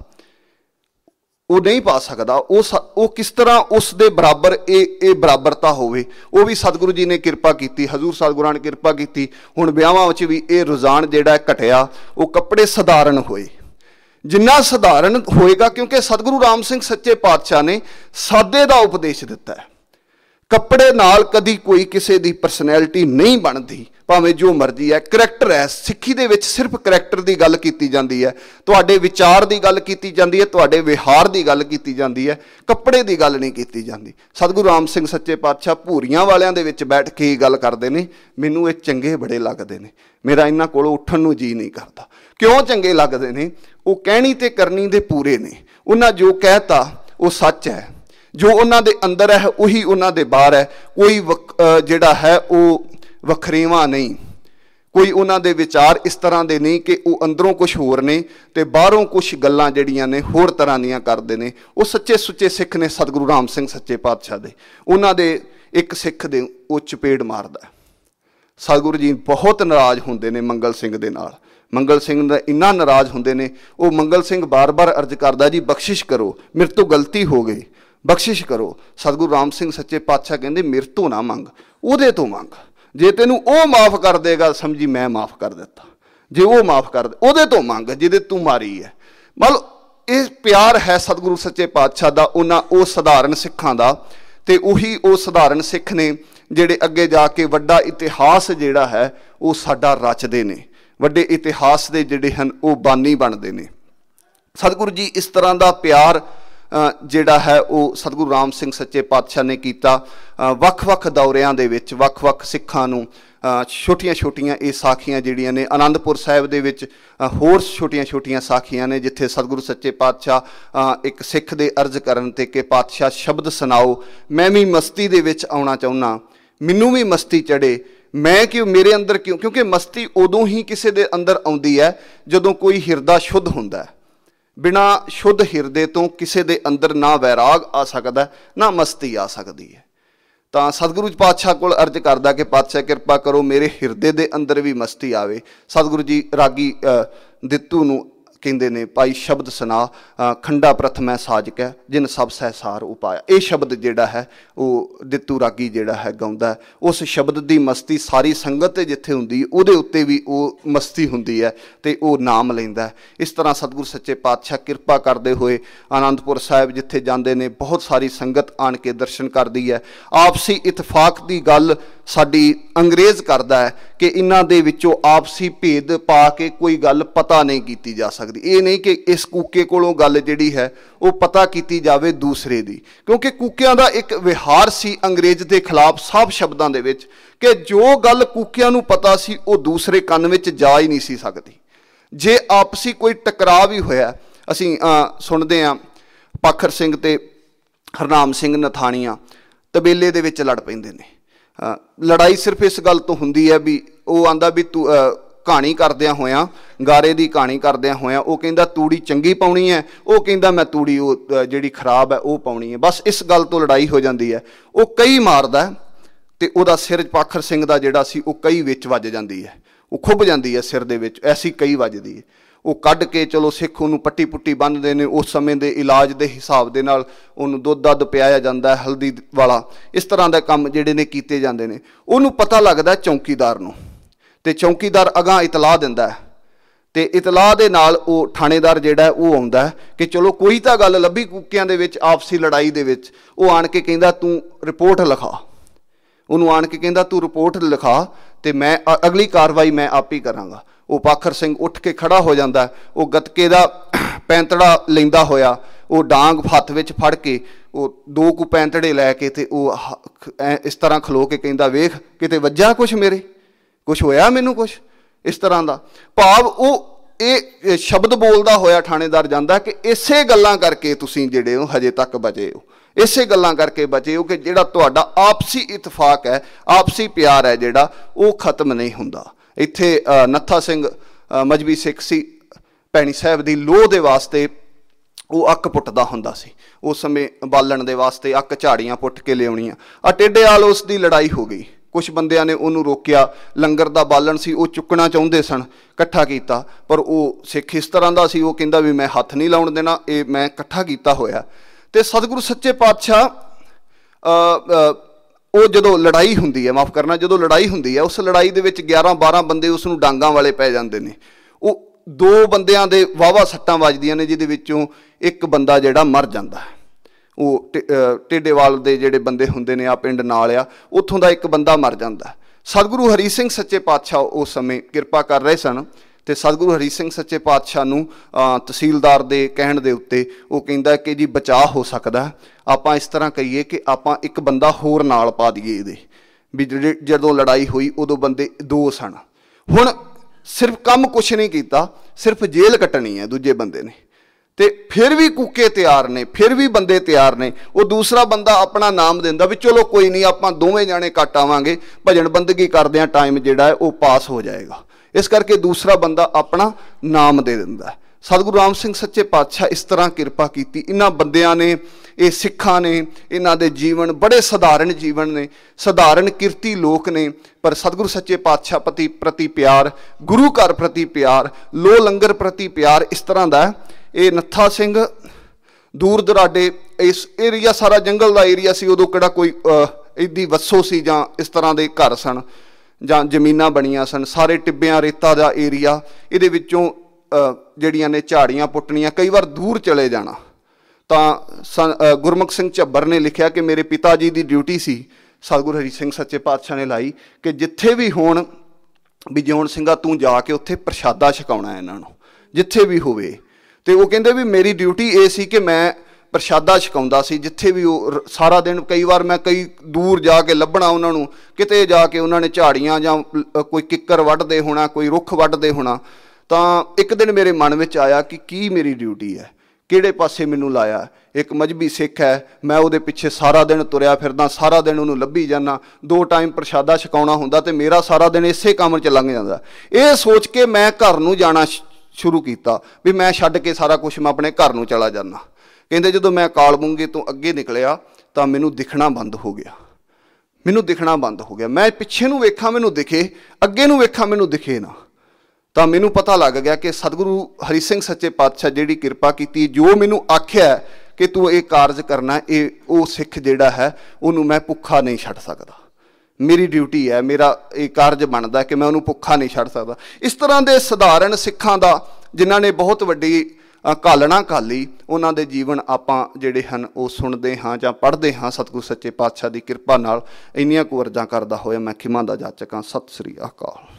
ਉਹ ਨਹੀਂ ਪਾ ਸਕਦਾ, ਉਹ ਉਹ ਕਿਸ ਤਰ੍ਹਾਂ ਉਸ ਦੇ ਬਰਾਬਰ ਇਹ ਇਹ ਬਰਾਬਰਤਾ ਹੋਵੇ। ਉਹ ਵੀ ਸਤਿਗੁਰੂ ਜੀ ਨੇ ਕਿਰਪਾ ਕੀਤੀ, ਹਜ਼ੂਰ ਸਤਿਗੁਰਾਂ ਨੇ ਕਿਰਪਾ ਕੀਤੀ। ਹੁਣ ਵਿਆਹਾਂ ਵਿੱਚ ਵੀ ਇਹ ਰੁਝਾਨ ਜਿਹੜਾ ਘਟਿਆ, ਉਹ ਕੱਪੜੇ ਸਧਾਰਨ ਹੋਏ। ਜਿੰਨਾ ਸਧਾਰਨ ਹੋਏਗਾ, ਕਿਉਂਕਿ ਸਤਿਗੁਰੂ ਰਾਮ ਸਿੰਘ ਸੱਚੇ ਪਾਤਸ਼ਾਹ ਨੇ ਸਾਦੇ ਦਾ ਉਪਦੇਸ਼ ਦਿੱਤਾ ਹੈ। ਕੱਪੜੇ ਨਾਲ ਕਦੀ ਕੋਈ ਕਿਸੇ ਦੀ ਪਰਸਨੈਲਿਟੀ ਨਹੀਂ ਬਣਦੀ, ਭਾਵੇਂ ਜੋ ਮਰਜ਼ੀ ਹੈ। ਕਰੈਕਟਰ ਹੈ, ਸਿੱਖੀ ਦੇ ਵਿੱਚ ਸਿਰਫ ਕਰੈਕਟਰ ਦੀ ਗੱਲ ਕੀਤੀ ਜਾਂਦੀ ਹੈ, ਤੁਹਾਡੇ ਵਿਚਾਰ ਦੀ ਗੱਲ ਕੀਤੀ ਜਾਂਦੀ ਹੈ, ਤੁਹਾਡੇ ਵਿਹਾਰ ਦੀ ਗੱਲ ਕੀਤੀ ਜਾਂਦੀ ਹੈ, ਕੱਪੜੇ ਦੀ ਗੱਲ ਨਹੀਂ ਕੀਤੀ ਜਾਂਦੀ। ਸਤਿਗੁਰੂ ਰਾਮ ਸਿੰਘ ਸੱਚੇ ਪਾਤਸ਼ਾਹ ਭੂਰੀਆਂ ਵਾਲਿਆਂ ਦੇ ਵਿੱਚ ਬੈਠ ਕੇ ਗੱਲ ਕਰਦੇ ਨੇ, ਮੈਨੂੰ ਇਹ ਚੰਗੇ ਬੜੇ ਲੱਗਦੇ ਨੇ, ਮੇਰਾ ਇਹਨਾਂ ਕੋਲੋਂ ਉੱਠਣ ਨੂੰ ਜੀਅ ਨਹੀਂ ਕਰਦਾ। ਕਿਉਂ ਚੰਗੇ ਲੱਗਦੇ ਨੇ? ਉਹ ਕਹਿਣੀ ਤੇ ਕਰਨੀ ਦੇ ਪੂਰੇ ਨੇ। ਉਹਨਾਂ ਜੋ ਕਹਿਤਾ ਉਹ ਸੱਚ ਹੈ, ਜੋ ਉਹਨਾਂ ਦੇ ਅੰਦਰ ਹੈ ਉਹੀ ਉਹਨਾਂ ਦੇ ਬਾਹਰ ਹੈ। ਕੋਈ ਵਕ ਜਿਹੜਾ ਹੈ ਉਹ ਵਖਰੇਵਾਂ ਨਹੀਂ, ਕੋਈ ਉਹਨਾਂ ਦੇ ਵਿਚਾਰ ਇਸ ਤਰ੍ਹਾਂ ਦੇ ਨਹੀਂ ਕਿ ਉਹ ਅੰਦਰੋਂ ਕੁਛ ਹੋਰ ਨੇ ਅਤੇ ਬਾਹਰੋਂ ਕੁਛ ਗੱਲਾਂ ਜਿਹੜੀਆਂ ਨੇ ਹੋਰ ਤਰ੍ਹਾਂ ਦੀਆਂ ਕਰਦੇ ਨੇ। ਉਹ ਸੱਚੇ ਸੁੱਚੇ ਸਿੱਖ ਨੇ ਸਤਿਗੁਰੂ ਰਾਮ ਸਿੰਘ ਸੱਚੇ ਪਾਤਸ਼ਾਹ ਦੇ। ਉਹਨਾਂ ਦੇ ਇੱਕ ਸਿੱਖ ਦੇ ਉਹ ਚਪੇੜ ਮਾਰਦਾ। ਸਤਿਗੁਰੂ ਜੀ ਬਹੁਤ ਨਾਰਾਜ਼ ਹੁੰਦੇ ਨੇ ਮੰਗਲ ਸਿੰਘ ਦੇ ਨਾਲ। ਮੰਗਲ ਸਿੰਘ ਦਾ ਇੰਨਾ ਨਾਰਾਜ਼ ਹੁੰਦੇ ਨੇ, ਉਹ ਮੰਗਲ ਸਿੰਘ ਬਾਰ-ਬਾਰ ਅਰਜ਼ ਕਰਦਾ, ਜੀ ਬਖਸ਼ਿਸ਼ ਕਰੋ, ਮੇਰੇ ਤੋਂ ਗਲਤੀ ਹੋ ਗਈ, ਬਖਸ਼ਿਸ਼ ਕਰੋ। ਸਤਿਗੁਰੂ ਰਾਮ ਸਿੰਘ ਸੱਚੇ ਪਾਤਸ਼ਾਹ ਕਹਿੰਦੇ, ਮੇਰੇ ਤੋਂ ਨਾ ਮੰਗ, ਉਹਦੇ ਤੋਂ ਮੰਗ। ਜੇ ਤੈਨੂੰ ਉਹ ਮਾਫ਼ ਕਰ ਦੇਗਾ ਸਮਝੀ ਮੈਂ ਮਾਫ਼ ਕਰ ਦਿੱਤਾ, ਜੇ ਉਹ ਮਾਫ਼ ਕਰ ਦੇ ਉਹਦੇ ਤੋਂ ਮੰਗ ਜਿਹਦੇ ਤੂੰ ਮਾਰੀ ਹੈ। ਮਤਲਬ ਇਹ ਪਿਆਰ ਹੈ ਸਤਿਗੁਰੂ ਸੱਚੇ ਪਾਤਸ਼ਾਹ ਦਾ ਉਹਨਾਂ ਉਹ ਸਧਾਰਨ ਸਿੱਖਾਂ ਦਾ। ਅਤੇ ਉਹੀ ਉਹ ਸਧਾਰਨ ਸਿੱਖ ਨੇ ਜਿਹੜੇ ਅੱਗੇ ਜਾ ਕੇ ਵੱਡਾ ਇਤਿਹਾਸ ਜਿਹੜਾ ਹੈ ਉਹ ਸਾਡਾ ਰਚਦੇ ਨੇ, ਵੱਡੇ ਇਤਿਹਾਸ ਦੇ ਜਿਹੜੇ ਹਨ ਉਹ ਬਾਨੀ ਬਣਦੇ ਨੇ। ਸਤਿਗੁਰੂ ਜੀ ਇਸ ਤਰ੍ਹਾਂ ਦਾ ਪਿਆਰ ਜਿਹੜਾ ਹੈ ਉਹ ਸਤਿਗੁਰੂ ਰਾਮ ਸਿੰਘ ਸੱਚੇ ਪਾਤਸ਼ਾਹ ਨੇ ਕੀਤਾ। ਵੱਖ-ਵੱਖ ਦੌਰਿਆਂ ਦੇ ਵਿੱਚ ਵੱਖ-ਵੱਖ ਸਿੱਖਾਂ ਨੂੰ ਛੋਟੀਆਂ ਛੋਟੀਆਂ ਇਹ ਸਾਖੀਆਂ ਜਿਹੜੀਆਂ ਨੇ, ਆਨੰਦਪੁਰ ਸਾਹਿਬ ਦੇ ਵਿੱਚ ਹੋਰ ਛੋਟੀਆਂ ਛੋਟੀਆਂ ਸਾਖੀਆਂ ਨੇ ਜਿੱਥੇ ਸਤਿਗੁਰੂ ਸੱਚੇ ਪਾਤਸ਼ਾਹ ਇੱਕ ਸਿੱਖ ਦੇ ਅਰਜ਼ ਕਰਨ 'ਤੇ ਕਿ ਪਾਤਸ਼ਾਹ ਸ਼ਬਦ ਸੁਣਾਓ, ਮੈਂ ਵੀ ਮਸਤੀ ਦੇ ਵਿੱਚ ਆਉਣਾ ਚਾਹੁੰਦਾ, ਮੈਨੂੰ ਵੀ ਮਸਤੀ ਚੜ੍ਹੇ, ਮੈਂ ਕਿਉਂ, ਮੇਰੇ ਅੰਦਰ ਕਿਉਂ, ਕਿਉਂਕਿ ਮਸਤੀ ਉਦੋਂ ਹੀ ਕਿਸੇ ਦੇ ਅੰਦਰ ਆਉਂਦੀ ਹੈ ਜਦੋਂ ਕੋਈ ਹਿਰਦਾ ਸ਼ੁੱਧ ਹੁੰਦਾ। ਬਿਨਾਂ ਸ਼ੁੱਧ ਹਿਰਦੇ ਤੋਂ ਕਿਸੇ ਦੇ ਅੰਦਰ ਨਾ ਵੈਰਾਗ ਆ ਸਕਦਾ, ਨਾ ਮਸਤੀ ਆ ਸਕਦੀ ਹੈ। ਤਾਂ ਸਤਿਗੁਰੂ ਪਾਤਸ਼ਾਹ ਕੋਲ ਅਰਜ਼ ਕਰਦਾ ਕਿ ਪਾਤਸ਼ਾਹ ਕਿਰਪਾ ਕਰੋ ਮੇਰੇ ਹਿਰਦੇ ਦੇ ਅੰਦਰ ਵੀ ਮਸਤੀ ਆਵੇ। ਸਤਿਗੁਰੂ ਜੀ ਰਾਗੀ ਦਿੱਤੂ ਨੂੰ ਕਹਿੰਦੇ ਨੇ, ਭਾਈ ਸ਼ਬਦ ਸੁਣਾ ਖੰਡਾ ਪ੍ਰਥਮੈ ਸਾਜਕੈ ਜਿਨ ਸਭ ਸਹਿਸਾਰ ਉਪਾਇਆ। ਇਹ ਸ਼ਬਦ ਜਿਹੜਾ ਹੈ ਉਹ ਦਿੱਤੂ ਰਾਗੀ ਜਿਹੜਾ ਹੈ ਗਾਉਂਦਾ। ਉਸ ਸ਼ਬਦ ਦੀ ਮਸਤੀ ਸਾਰੀ ਸੰਗਤ 'ਤੇ ਜਿੱਥੇ ਹੁੰਦੀ ਉਹਦੇ ਉੱਤੇ ਵੀ ਉਹ ਮਸਤੀ ਹੁੰਦੀ ਹੈ ਅਤੇ ਉਹ ਨਾਮ ਲੈਂਦਾ। ਇਸ ਤਰ੍ਹਾਂ ਸਤਿਗੁਰੂ ਸੱਚੇ ਪਾਤਸ਼ਾਹ ਕਿਰਪਾ ਕਰਦੇ ਹੋਏ ਆਨੰਦਪੁਰ ਸਾਹਿਬ ਜਿੱਥੇ ਜਾਂਦੇ ਨੇ, ਬਹੁਤ ਸਾਰੀ ਸੰਗਤ ਆਣ ਕੇ ਦਰਸ਼ਨ ਕਰਦੀ ਹੈ। ਆਪਸੀ ਇਤਫਾਕ ਦੀ ਗੱਲ ਸਾਡੀ ਅੰਗਰੇਜ਼ ਕਰਦਾ ਹੈ ਕਿ ਇਹਨਾਂ ਦੇ ਵਿੱਚੋਂ ਆਪਸੀ ਭੇਦ ਪਾ ਕੇ ਕੋਈ ਗੱਲ ਪਤਾ ਨਹੀਂ ਕੀਤੀ ਜਾ ਸਕਦੀ। ਇਹ ਨਹੀਂ ਕਿ ਇਸ ਕੂਕੇ ਕੋਲੋਂ ਗੱਲ ਜਿਹੜੀ ਹੈ ਉਹ ਪਤਾ ਕੀਤੀ ਜਾਵੇ ਦੂਸਰੇ ਦੀ, ਕਿਉਂਕਿ ਕੂਕਿਆਂ ਦਾ ਇੱਕ ਵਿਹਾਰ ਸੀ ਅੰਗਰੇਜ਼ ਦੇ ਖਿਲਾਫ ਸਾਫ਼ ਸ਼ਬਦਾਂ ਦੇ ਵਿੱਚ ਕਿ ਜੋ ਗੱਲ ਕੂਕਿਆਂ ਨੂੰ ਪਤਾ ਸੀ ਉਹ ਦੂਸਰੇ ਕੰਨ ਵਿੱਚ ਜਾ ਹੀ ਨਹੀਂ ਸੀ ਸਕਦੀ। ਜੇ ਆਪਸੀ ਕੋਈ ਟਕਰਾਅ ਵੀ ਹੋਇਆ, ਅਸੀਂ ਸੁਣਦੇ ਹਾਂ ਪਾਖਰ ਸਿੰਘ ਤੇ ਹਰਨਾਮ ਸਿੰਘ ਨਥਾਣੀਆਂ ਤਬੇਲੇ ਦੇ ਵਿੱਚ ਲੜ ਪੈਂਦੇ ਨੇ। ਲੜਾਈ ਸਿਰਫ ਇਸ ਗੱਲ ਤੋਂ ਹੁੰਦੀ ਹੈ ਵੀ ਉਹ ਆਂਦਾ ਵੀ ਤੂੰ ਕਹਾਣੀ ਕਰਦਿਆਂ ਹੋਇਆਂ, ਗਾਰੇ ਦੀ ਕਹਾਣੀ ਕਰਦਿਆਂ ਹੋਇਆਂ ਉਹ ਕਹਿੰਦਾ ਤੂੜੀ ਚੰਗੀ ਪਾਉਣੀ ਹੈ, ਉਹ ਕਹਿੰਦਾ ਮੈਂ ਤੂੜੀ ਉਹ ਜਿਹੜੀ ਖਰਾਬ ਹੈ ਉਹ ਪਾਉਣੀ ਹੈ। ਬਸ ਇਸ ਗੱਲ ਤੋਂ ਲੜਾਈ ਹੋ ਜਾਂਦੀ ਹੈ। ਉਹ ਕਈ ਮਾਰਦਾ ਅਤੇ ਉਹਦਾ ਸਿਰ ਪਾਖਰ ਸਿੰਘ ਦਾ ਜਿਹੜਾ ਸੀ ਉਹ ਕਈ ਵਿੱਚ ਵੱਜ ਜਾਂਦੀ ਹੈ, ਉਹ ਖੁੱਭ ਜਾਂਦੀ ਹੈ ਸਿਰ ਦੇ ਵਿੱਚ, ਐਸੀ ਕਈ ਵੱਜਦੀ ਹੈ। ਉਹ ਕੱਢ ਕੇ ਚਲੋ ਸਿੱਖ ਉਹਨੂੰ ਪੱਟੀ ਪੁੱਟੀ ਬੰਨ੍ਹਦੇ ਨੇ। ਉਸ ਸਮੇਂ ਦੇ ਇਲਾਜ ਦੇ ਹਿਸਾਬ ਦੇ ਨਾਲ ਉਹਨੂੰ ਦੁੱਧ ਦੱਧ ਪਿਆਇਆ ਜਾਂਦਾ, ਹਲਦੀ ਵਾਲਾ, ਇਸ ਤਰ੍ਹਾਂ ਦੇ ਕੰਮ ਜਿਹੜੇ ਨੇ ਕੀਤੇ ਜਾਂਦੇ ਨੇ। ਉਹਨੂੰ ਪਤਾ ਲੱਗਦਾ ਚੌਂਕੀਦਾਰ ਨੂੰ, ਅਤੇ ਚੌਂਕੀਦਾਰ ਅਗਾਂਹ ਇਤਲਾਹ ਦਿੰਦਾ ਹੈ ਅਤੇ ਇਤਲਾਹ ਦੇ ਨਾਲ ਉਹ ਥਾਣੇਦਾਰ ਜਿਹੜਾ ਉਹ ਆਉਂਦਾ ਕਿ ਚਲੋ ਕੋਈ ਤਾਂ ਗੱਲ ਲੱਭੀ ਕੂਕਿਆਂ ਦੇ ਵਿੱਚ, ਆਪਸੀ ਲੜਾਈ ਦੇ ਵਿੱਚ। ਉਹ ਆਣ ਕੇ ਕਹਿੰਦਾ ਤੂੰ ਰਿਪੋਰਟ ਲਿਖਾ, ਉਹਨੂੰ ਆਣ ਕੇ ਕਹਿੰਦਾ ਤੂੰ ਰਿਪੋਰਟ ਲਿਖਾ ਅਤੇ ਮੈਂ ਅਗਲੀ ਕਾਰਵਾਈ ਮੈਂ ਆਪ ਹੀ ਕਰਾਂਗਾ। ਉਹ ਪਾਖਰ ਸਿੰਘ ਉੱਠ ਕੇ ਖੜ੍ਹਾ ਹੋ ਜਾਂਦਾ। ਉਹ ਗੱਤਕੇ ਦਾ ਪੈਂਤੜਾ ਲੈਂਦਾ ਹੋਇਆ, ਉਹ ਡਾਂਗ ਹੱਥ ਵਿੱਚ ਫੜ ਕੇ ਉਹ ਦੋ ਕੁ ਪੈਂਤੜੇ ਲੈ ਕੇ ਅਤੇ ਉਹ ਇਸ ਤਰ੍ਹਾਂ ਖਲੋ ਕੇ ਕਹਿੰਦਾ ਵੇਖ ਕਿਤੇ ਵੱਜਾ ਕੁਛ, ਮੇਰੇ ਕੁਛ ਹੋਇਆ, ਮੈਨੂੰ ਕੁਛ, ਇਸ ਤਰ੍ਹਾਂ ਦਾ ਭਾਵ। ਉਹ ਇਹ ਸ਼ਬਦ ਬੋਲਦਾ ਹੋਇਆ ਥਾਣੇਦਾਰ ਜਾਂਦਾ ਕਿ ਇਸੇ ਗੱਲਾਂ ਕਰਕੇ ਤੁਸੀਂ ਜਿਹੜੇ ਹੋ ਹਜੇ ਤੱਕ ਬਚੇ ਹੋ, ਇਸੇ ਗੱਲਾਂ ਕਰਕੇ ਬਚੇ ਹੋ ਕਿ ਜਿਹੜਾ ਤੁਹਾਡਾ ਆਪਸੀ ਇਤਫਾਕ ਹੈ, ਆਪਸੀ ਪਿਆਰ ਹੈ ਜਿਹੜਾ ਉਹ ਖਤਮ ਨਹੀਂ ਹੁੰਦਾ। ਇੱਥੇ ਨੱਥਾ ਸਿੰਘ ਮਜ਼੍ਹਬੀ ਸਿੱਖ ਸੀ, ਭੈਣੀ ਸਾਹਿਬ ਦੀ ਲੋਹ ਦੇ ਵਾਸਤੇ ਉਹ ਅੱਕ ਪੁੱਟਦਾ ਹੁੰਦਾ ਸੀ। ਉਸ ਸਮੇਂ ਬਾਲਣ ਦੇ ਵਾਸਤੇ ਅੱਕ ਝਾੜੀਆਂ ਪੁੱਟ ਕੇ ਲਿਆਉਣੀਆਂ। ਆ ਟੇਢੇ ਵਾਲ ਉਸ ਦੀ ਲੜਾਈ ਹੋ ਗਈ, ਕੁਛ ਬੰਦਿਆਂ ਨੇ ਉਹਨੂੰ ਰੋਕਿਆ। ਲੰਗਰ ਦਾ ਬਾਲਣ ਸੀ ਉਹ ਚੁੱਕਣਾ ਚਾਹੁੰਦੇ ਸਨ, ਇਕੱਠਾ ਕੀਤਾ, ਪਰ ਉਹ ਸਿੱਖ ਇਸ ਤਰ੍ਹਾਂ ਦਾ ਸੀ, ਉਹ ਕਹਿੰਦਾ ਵੀ ਮੈਂ ਹੱਥ ਨਹੀਂ ਲਾਉਣ ਦੇਣਾ, ਇਹ ਮੈਂ ਇਕੱਠਾ ਕੀਤਾ ਹੋਇਆ। ਅਤੇ ਸਤਿਗੁਰੂ ਸੱਚੇ ਪਾਤਸ਼ਾਹ ਉਹ ਜਦੋਂ ਲੜਾਈ ਹੁੰਦੀ ਹੈ, ਮਾਫ਼ ਕਰਨਾ, ਜਦੋਂ ਲੜਾਈ ਹੁੰਦੀ ਹੈ ਉਸ ਲੜਾਈ ਦੇ ਵਿੱਚ ਗਿਆਰਾਂ ਬਾਰਾਂ ਬੰਦੇ ਉਸ ਨੂੰ ਡਾਂਗਾਂ ਵਾਲੇ ਪੈ ਜਾਂਦੇ ਨੇ। ਉਹ ਦੋ ਬੰਦਿਆਂ ਦੇ ਵਾਹਵਾ ਸੱਟਾਂ ਵੱਜਦੀਆਂ ਨੇ, ਜਿਹਦੇ ਵਿੱਚੋਂ ਇੱਕ ਬੰਦਾ ਜਿਹੜਾ ਮਰ ਜਾਂਦਾ ਹੈ। ਉਹ ਟੇਢੇਵਾਲ ਦੇ ਜਿਹੜੇ ਬੰਦੇ ਹੁੰਦੇ ਨੇ, ਆ ਪਿੰਡ ਨਾਲ ਆ, ਉੱਥੋਂ ਦਾ ਇੱਕ ਬੰਦਾ ਮਰ ਜਾਂਦਾ। ਸਤਿਗੁਰੂ ਹਰੀ ਸਿੰਘ ਸੱਚੇ ਪਾਤਸ਼ਾਹ ਉਸ ਸਮੇਂ ਕਿਰਪਾ ਕਰ ਰਹੇ ਸਨ ਅਤੇ ਸਤਿਗੁਰੂ ਹਰੀ ਸਿੰਘ ਸੱਚੇ ਪਾਤਸ਼ਾਹ ਨੂੰ ਤਹਿਸੀਲਦਾਰ ਦੇ ਕਹਿਣ ਦੇ ਉੱਤੇ ਉਹ ਕਹਿੰਦਾ ਕਿ ਜੀ ਬਚਾਅ ਹੋ ਸਕਦਾ, ਆਪਾਂ ਇਸ ਤਰ੍ਹਾਂ ਕਹੀਏ ਕਿ ਆਪਾਂ ਇੱਕ ਬੰਦਾ ਹੋਰ ਨਾਲ ਪਾ ਦਈਏ ਇਹਦੇ, ਵੀ ਜਿਹੜੇ ਜਦੋਂ ਲੜਾਈ ਹੋਈ ਉਦੋਂ ਬੰਦੇ ਦੋ ਸਨ। ਹੁਣ ਸਿਰਫ ਕੰਮ ਕੁਛ ਨਹੀਂ ਕੀਤਾ, ਸਿਰਫ ਜੇਲ੍ਹ ਕੱਟਣੀ ਹੈ ਦੂਜੇ ਬੰਦੇ ਨੇ, ਅਤੇ ਫਿਰ ਵੀ ਕੂਕੇ ਤਿਆਰ ਨੇ, ਫਿਰ ਵੀ ਬੰਦੇ ਤਿਆਰ ਨੇ। ਉਹ ਦੂਸਰਾ ਬੰਦਾ ਆਪਣਾ ਨਾਮ ਦਿੰਦਾ ਵੀ ਚਲੋ ਕੋਈ ਨਹੀਂ, ਆਪਾਂ ਦੋਵੇਂ ਜਾਣੇ ਕੱਟ ਆਵਾਂਗੇ, ਭਜਨ ਬੰਦਗੀ ਕਰਦਿਆਂ ਟਾਈਮ ਜਿਹੜਾ ਹੈ ਉਹ ਪਾਸ ਹੋ ਜਾਏਗਾ। ਇਸ ਕਰਕੇ ਦੂਸਰਾ ਬੰਦਾ ਆਪਣਾ ਨਾਮ ਦੇ ਦਿੰਦਾ। ਸਤਿਗੁਰੂ ਰਾਮ ਸਿੰਘ ਸੱਚੇ ਪਾਤਸ਼ਾਹ ਇਸ ਤਰ੍ਹਾਂ ਕਿਰਪਾ ਕੀਤੀ। ਇਹਨਾਂ ਬੰਦਿਆਂ ਨੇ, ਇਹ ਸਿੱਖਾਂ ਨੇ, ਇਹਨਾਂ ਦੇ ਜੀਵਨ ਬੜੇ ਸਧਾਰਨ ਜੀਵਨ ਨੇ, ਸਧਾਰਨ ਕਿਰਤੀ ਲੋਕ ਨੇ, ਪਰ ਸਤਿਗੁਰੂ ਸੱਚੇ ਪਾਤਸ਼ਾਹ ਪ੍ਰਤੀ ਪ੍ਰਤੀ ਪਿਆਰ, ਗੁਰੂ ਘਰ ਪ੍ਰਤੀ ਪਿਆਰ, ਲੋ ਲੰਗਰ ਪ੍ਰਤੀ ਪਿਆਰ ਇਸ ਤਰ੍ਹਾਂ ਦਾ। ਇਹ ਨੱਥਾ ਸਿੰਘ ਦੂਰ ਦੁਰਾਡੇ, ਇਸ ਏਰੀਆ ਸਾਰਾ ਜੰਗਲ ਦਾ ਏਰੀਆ ਸੀ, ਉਦੋਂ ਕਿਹੜਾ ਕੋਈ ਇੱਡੀ ਵੱਸੋ ਸੀ ਜਾਂ ਇਸ ਤਰ੍ਹਾਂ ਦੇ ਘਰ ਸਨ ਜਾਂ ਜ਼ਮੀਨਾਂ ਬਣੀਆਂ ਸਨ, ਸਾਰੇ ਟਿੱਬਿਆਂ ਰੇਤਾ ਦਾ ਏਰੀਆ। ਇਹਦੇ ਵਿੱਚੋਂ ਜਿਹੜੀਆਂ ਨੇ ਝਾੜੀਆਂ ਪੁੱਟਣੀਆਂ, ਕਈ ਵਾਰ ਦੂਰ ਚਲੇ ਜਾਣਾ। ਤਾਂ ਸ ਗੁਰਮੁਖ ਸਿੰਘ ਝੱਬਰ ਨੇ ਲਿਖਿਆ ਕਿ ਮੇਰੇ ਪਿਤਾ ਜੀ ਦੀ ਡਿਊਟੀ ਸੀ, ਸਤਿਗੁਰੂ ਹਰੀ ਸਿੰਘ ਸੱਚੇ ਪਾਤਸ਼ਾਹ ਨੇ ਲਾਈ ਕਿ ਜਿੱਥੇ ਵੀ ਹੋਣ ਵੀ ਜਿਉਣ ਸਿੰਘਾ ਤੂੰ ਜਾ ਕੇ ਉੱਥੇ ਪ੍ਰਸ਼ਾਦਾ ਛਕਾਉਣਾ ਇਹਨਾਂ ਨੂੰ, ਜਿੱਥੇ ਵੀ ਹੋਵੇ। ਅਤੇ ਉਹ ਕਹਿੰਦੇ ਵੀ ਮੇਰੀ ਡਿਊਟੀ ਇਹ ਸੀ ਕਿ ਮੈਂ ਪ੍ਰਸ਼ਾਦਾ ਛਕਾਉਂਦਾ ਸੀ। ਜਿੱਥੇ ਵੀ ਉਹ ਰ- ਸਾਰਾ ਦਿਨ, ਕਈ ਵਾਰ ਮੈਂ ਕਈ ਦੂਰ ਜਾ ਕੇ ਲੱਭਣਾ ਉਹਨਾਂ ਨੂੰ, ਕਿਤੇ ਜਾ ਕੇ ਉਹਨਾਂ ਨੇ ਝਾੜੀਆਂ ਜਾਂ ਲ- ਕੋਈ ਕਿੱਕਰ ਵੱਢਦੇ ਹੋਣਾ, ਕੋਈ ਰੁੱਖ ਵੱਢਦੇ ਹੋਣਾ। ਤਾਂ ਇੱਕ ਦਿਨ ਮੇਰੇ ਮਨ ਵਿੱਚ ਆਇਆ ਕਿ ਕੀ ਮੇਰੀ ਡਿਊਟੀ ਹੈ, ਕਿਹੜੇ ਪਾਸੇ ਮੈਨੂੰ ਲਾਇਆ। ਇੱਕ ਮਜ਼੍ਹਬੀ ਸਿੱਖ ਹੈ, ਮੈਂ ਉਹਦੇ ਪਿੱਛੇ ਸਾਰਾ ਦਿਨ ਤੁਰਿਆ ਫਿਰਦਾ, ਸਾਰਾ ਦਿਨ ਉਹਨੂੰ ਲੱਭੀ ਜਾਂਦਾ। ਦੋ ਟਾਈਮ ਪ੍ਰਸ਼ਾਦਾ ਛਕਾਉਣਾ ਹੁੰਦਾ ਅਤੇ ਮੇਰਾ ਸਾਰਾ ਦਿਨ ਇਸੇ ਕੰਮ 'ਚ ਲੰਘ ਜਾਂਦਾ। ਇਹ ਸੋਚ ਕੇ ਮੈਂ ਘਰ ਨੂੰ ਜਾਣਾ ਸ਼- ਸ਼ੁਰੂ ਕੀਤਾ ਵੀ ਮੈਂ ਛੱਡ ਕੇ ਸਾਰਾ ਕੁਛ ਮੈਂ ਆਪਣੇ ਘਰ ਨੂੰ ਚਲਾ ਜਾਂਦਾ। ਕਹਿੰਦੇ ਜਦੋਂ ਮੈਂ ਅਕਾਲ ਬੂੰਗੇ ਤੋਂ ਅੱਗੇ ਨਿਕਲਿਆ ਤਾਂ ਮੈਨੂੰ ਦਿਖਣਾ ਬੰਦ ਹੋ ਗਿਆ, ਮੈਨੂੰ ਦਿਖਣਾ ਬੰਦ ਹੋ ਗਿਆ। ਮੈਂ ਪਿੱਛੇ ਨੂੰ ਵੇਖਾਂ ਮੈਨੂੰ ਦਿਖੇ, ਅੱਗੇ ਨੂੰ ਵੇਖਾਂ ਮੈਨੂੰ ਦਿਖੇ ਨਾ। ਤਾਂ ਮੈਨੂੰ ਪਤਾ ਲੱਗ ਗਿਆ ਕਿ ਸਤਿਗੁਰੂ ਹਰੀ ਸਿੰਘ ਸੱਚੇ ਪਾਤਸ਼ਾਹ ਜਿਹੜੀ ਕਿਰਪਾ ਕੀਤੀ, ਜੋ ਮੈਨੂੰ ਆਖਿਆ ਕਿ ਤੂੰ ਇਹ ਕਾਰਜ ਕਰਨਾ, ਇਹ ਉਹ ਸਿੱਖ ਜਿਹੜਾ ਹੈ ਉਹਨੂੰ ਮੈਂ ਭੁੱਖਾ ਨਹੀਂ ਛੱਡ ਸਕਦਾ। ਮੇਰੀ ਡਿਊਟੀ ਹੈ, ਮੇਰਾ ਇਹ ਕਾਰਜ ਬਣਦਾ ਕਿ ਮੈਂ ਉਹਨੂੰ ਭੁੱਖਾ ਨਹੀਂ ਛੱਡ ਸਕਦਾ। ਇਸ ਤਰ੍ਹਾਂ ਦੇ ਸਧਾਰਨ ਸਿੱਖਾਂ ਦਾ ਜਿਨ੍ਹਾਂ ਨੇ ਬਹੁਤ ਵੱਡੀ ਘਾਲਣਾ ਘਾਲੀ, ਉਹਨਾਂ ਦੇ ਜੀਵਨ ਆਪਾਂ ਜਿਹੜੇ ਹਨ ਉਹ ਸੁਣਦੇ ਹਾਂ ਜਾਂ ਪੜ੍ਹਦੇ ਹਾਂ। ਸਤਿਗੁਰੂ ਸੱਚੇ ਪਾਤਸ਼ਾਹ ਦੀ ਕਿਰਪਾ ਨਾਲ ਇੰਨੀਆਂ ਕੁ ਅਰਜ਼ਾਂ ਕਰਦਾ ਹੋਇਆ ਮੈਂ ਖਿਮਾ ਦਾ ਜਾਚਕ ਹਾਂ। ਸਤਿ ਸ੍ਰੀ ਅਕਾਲ।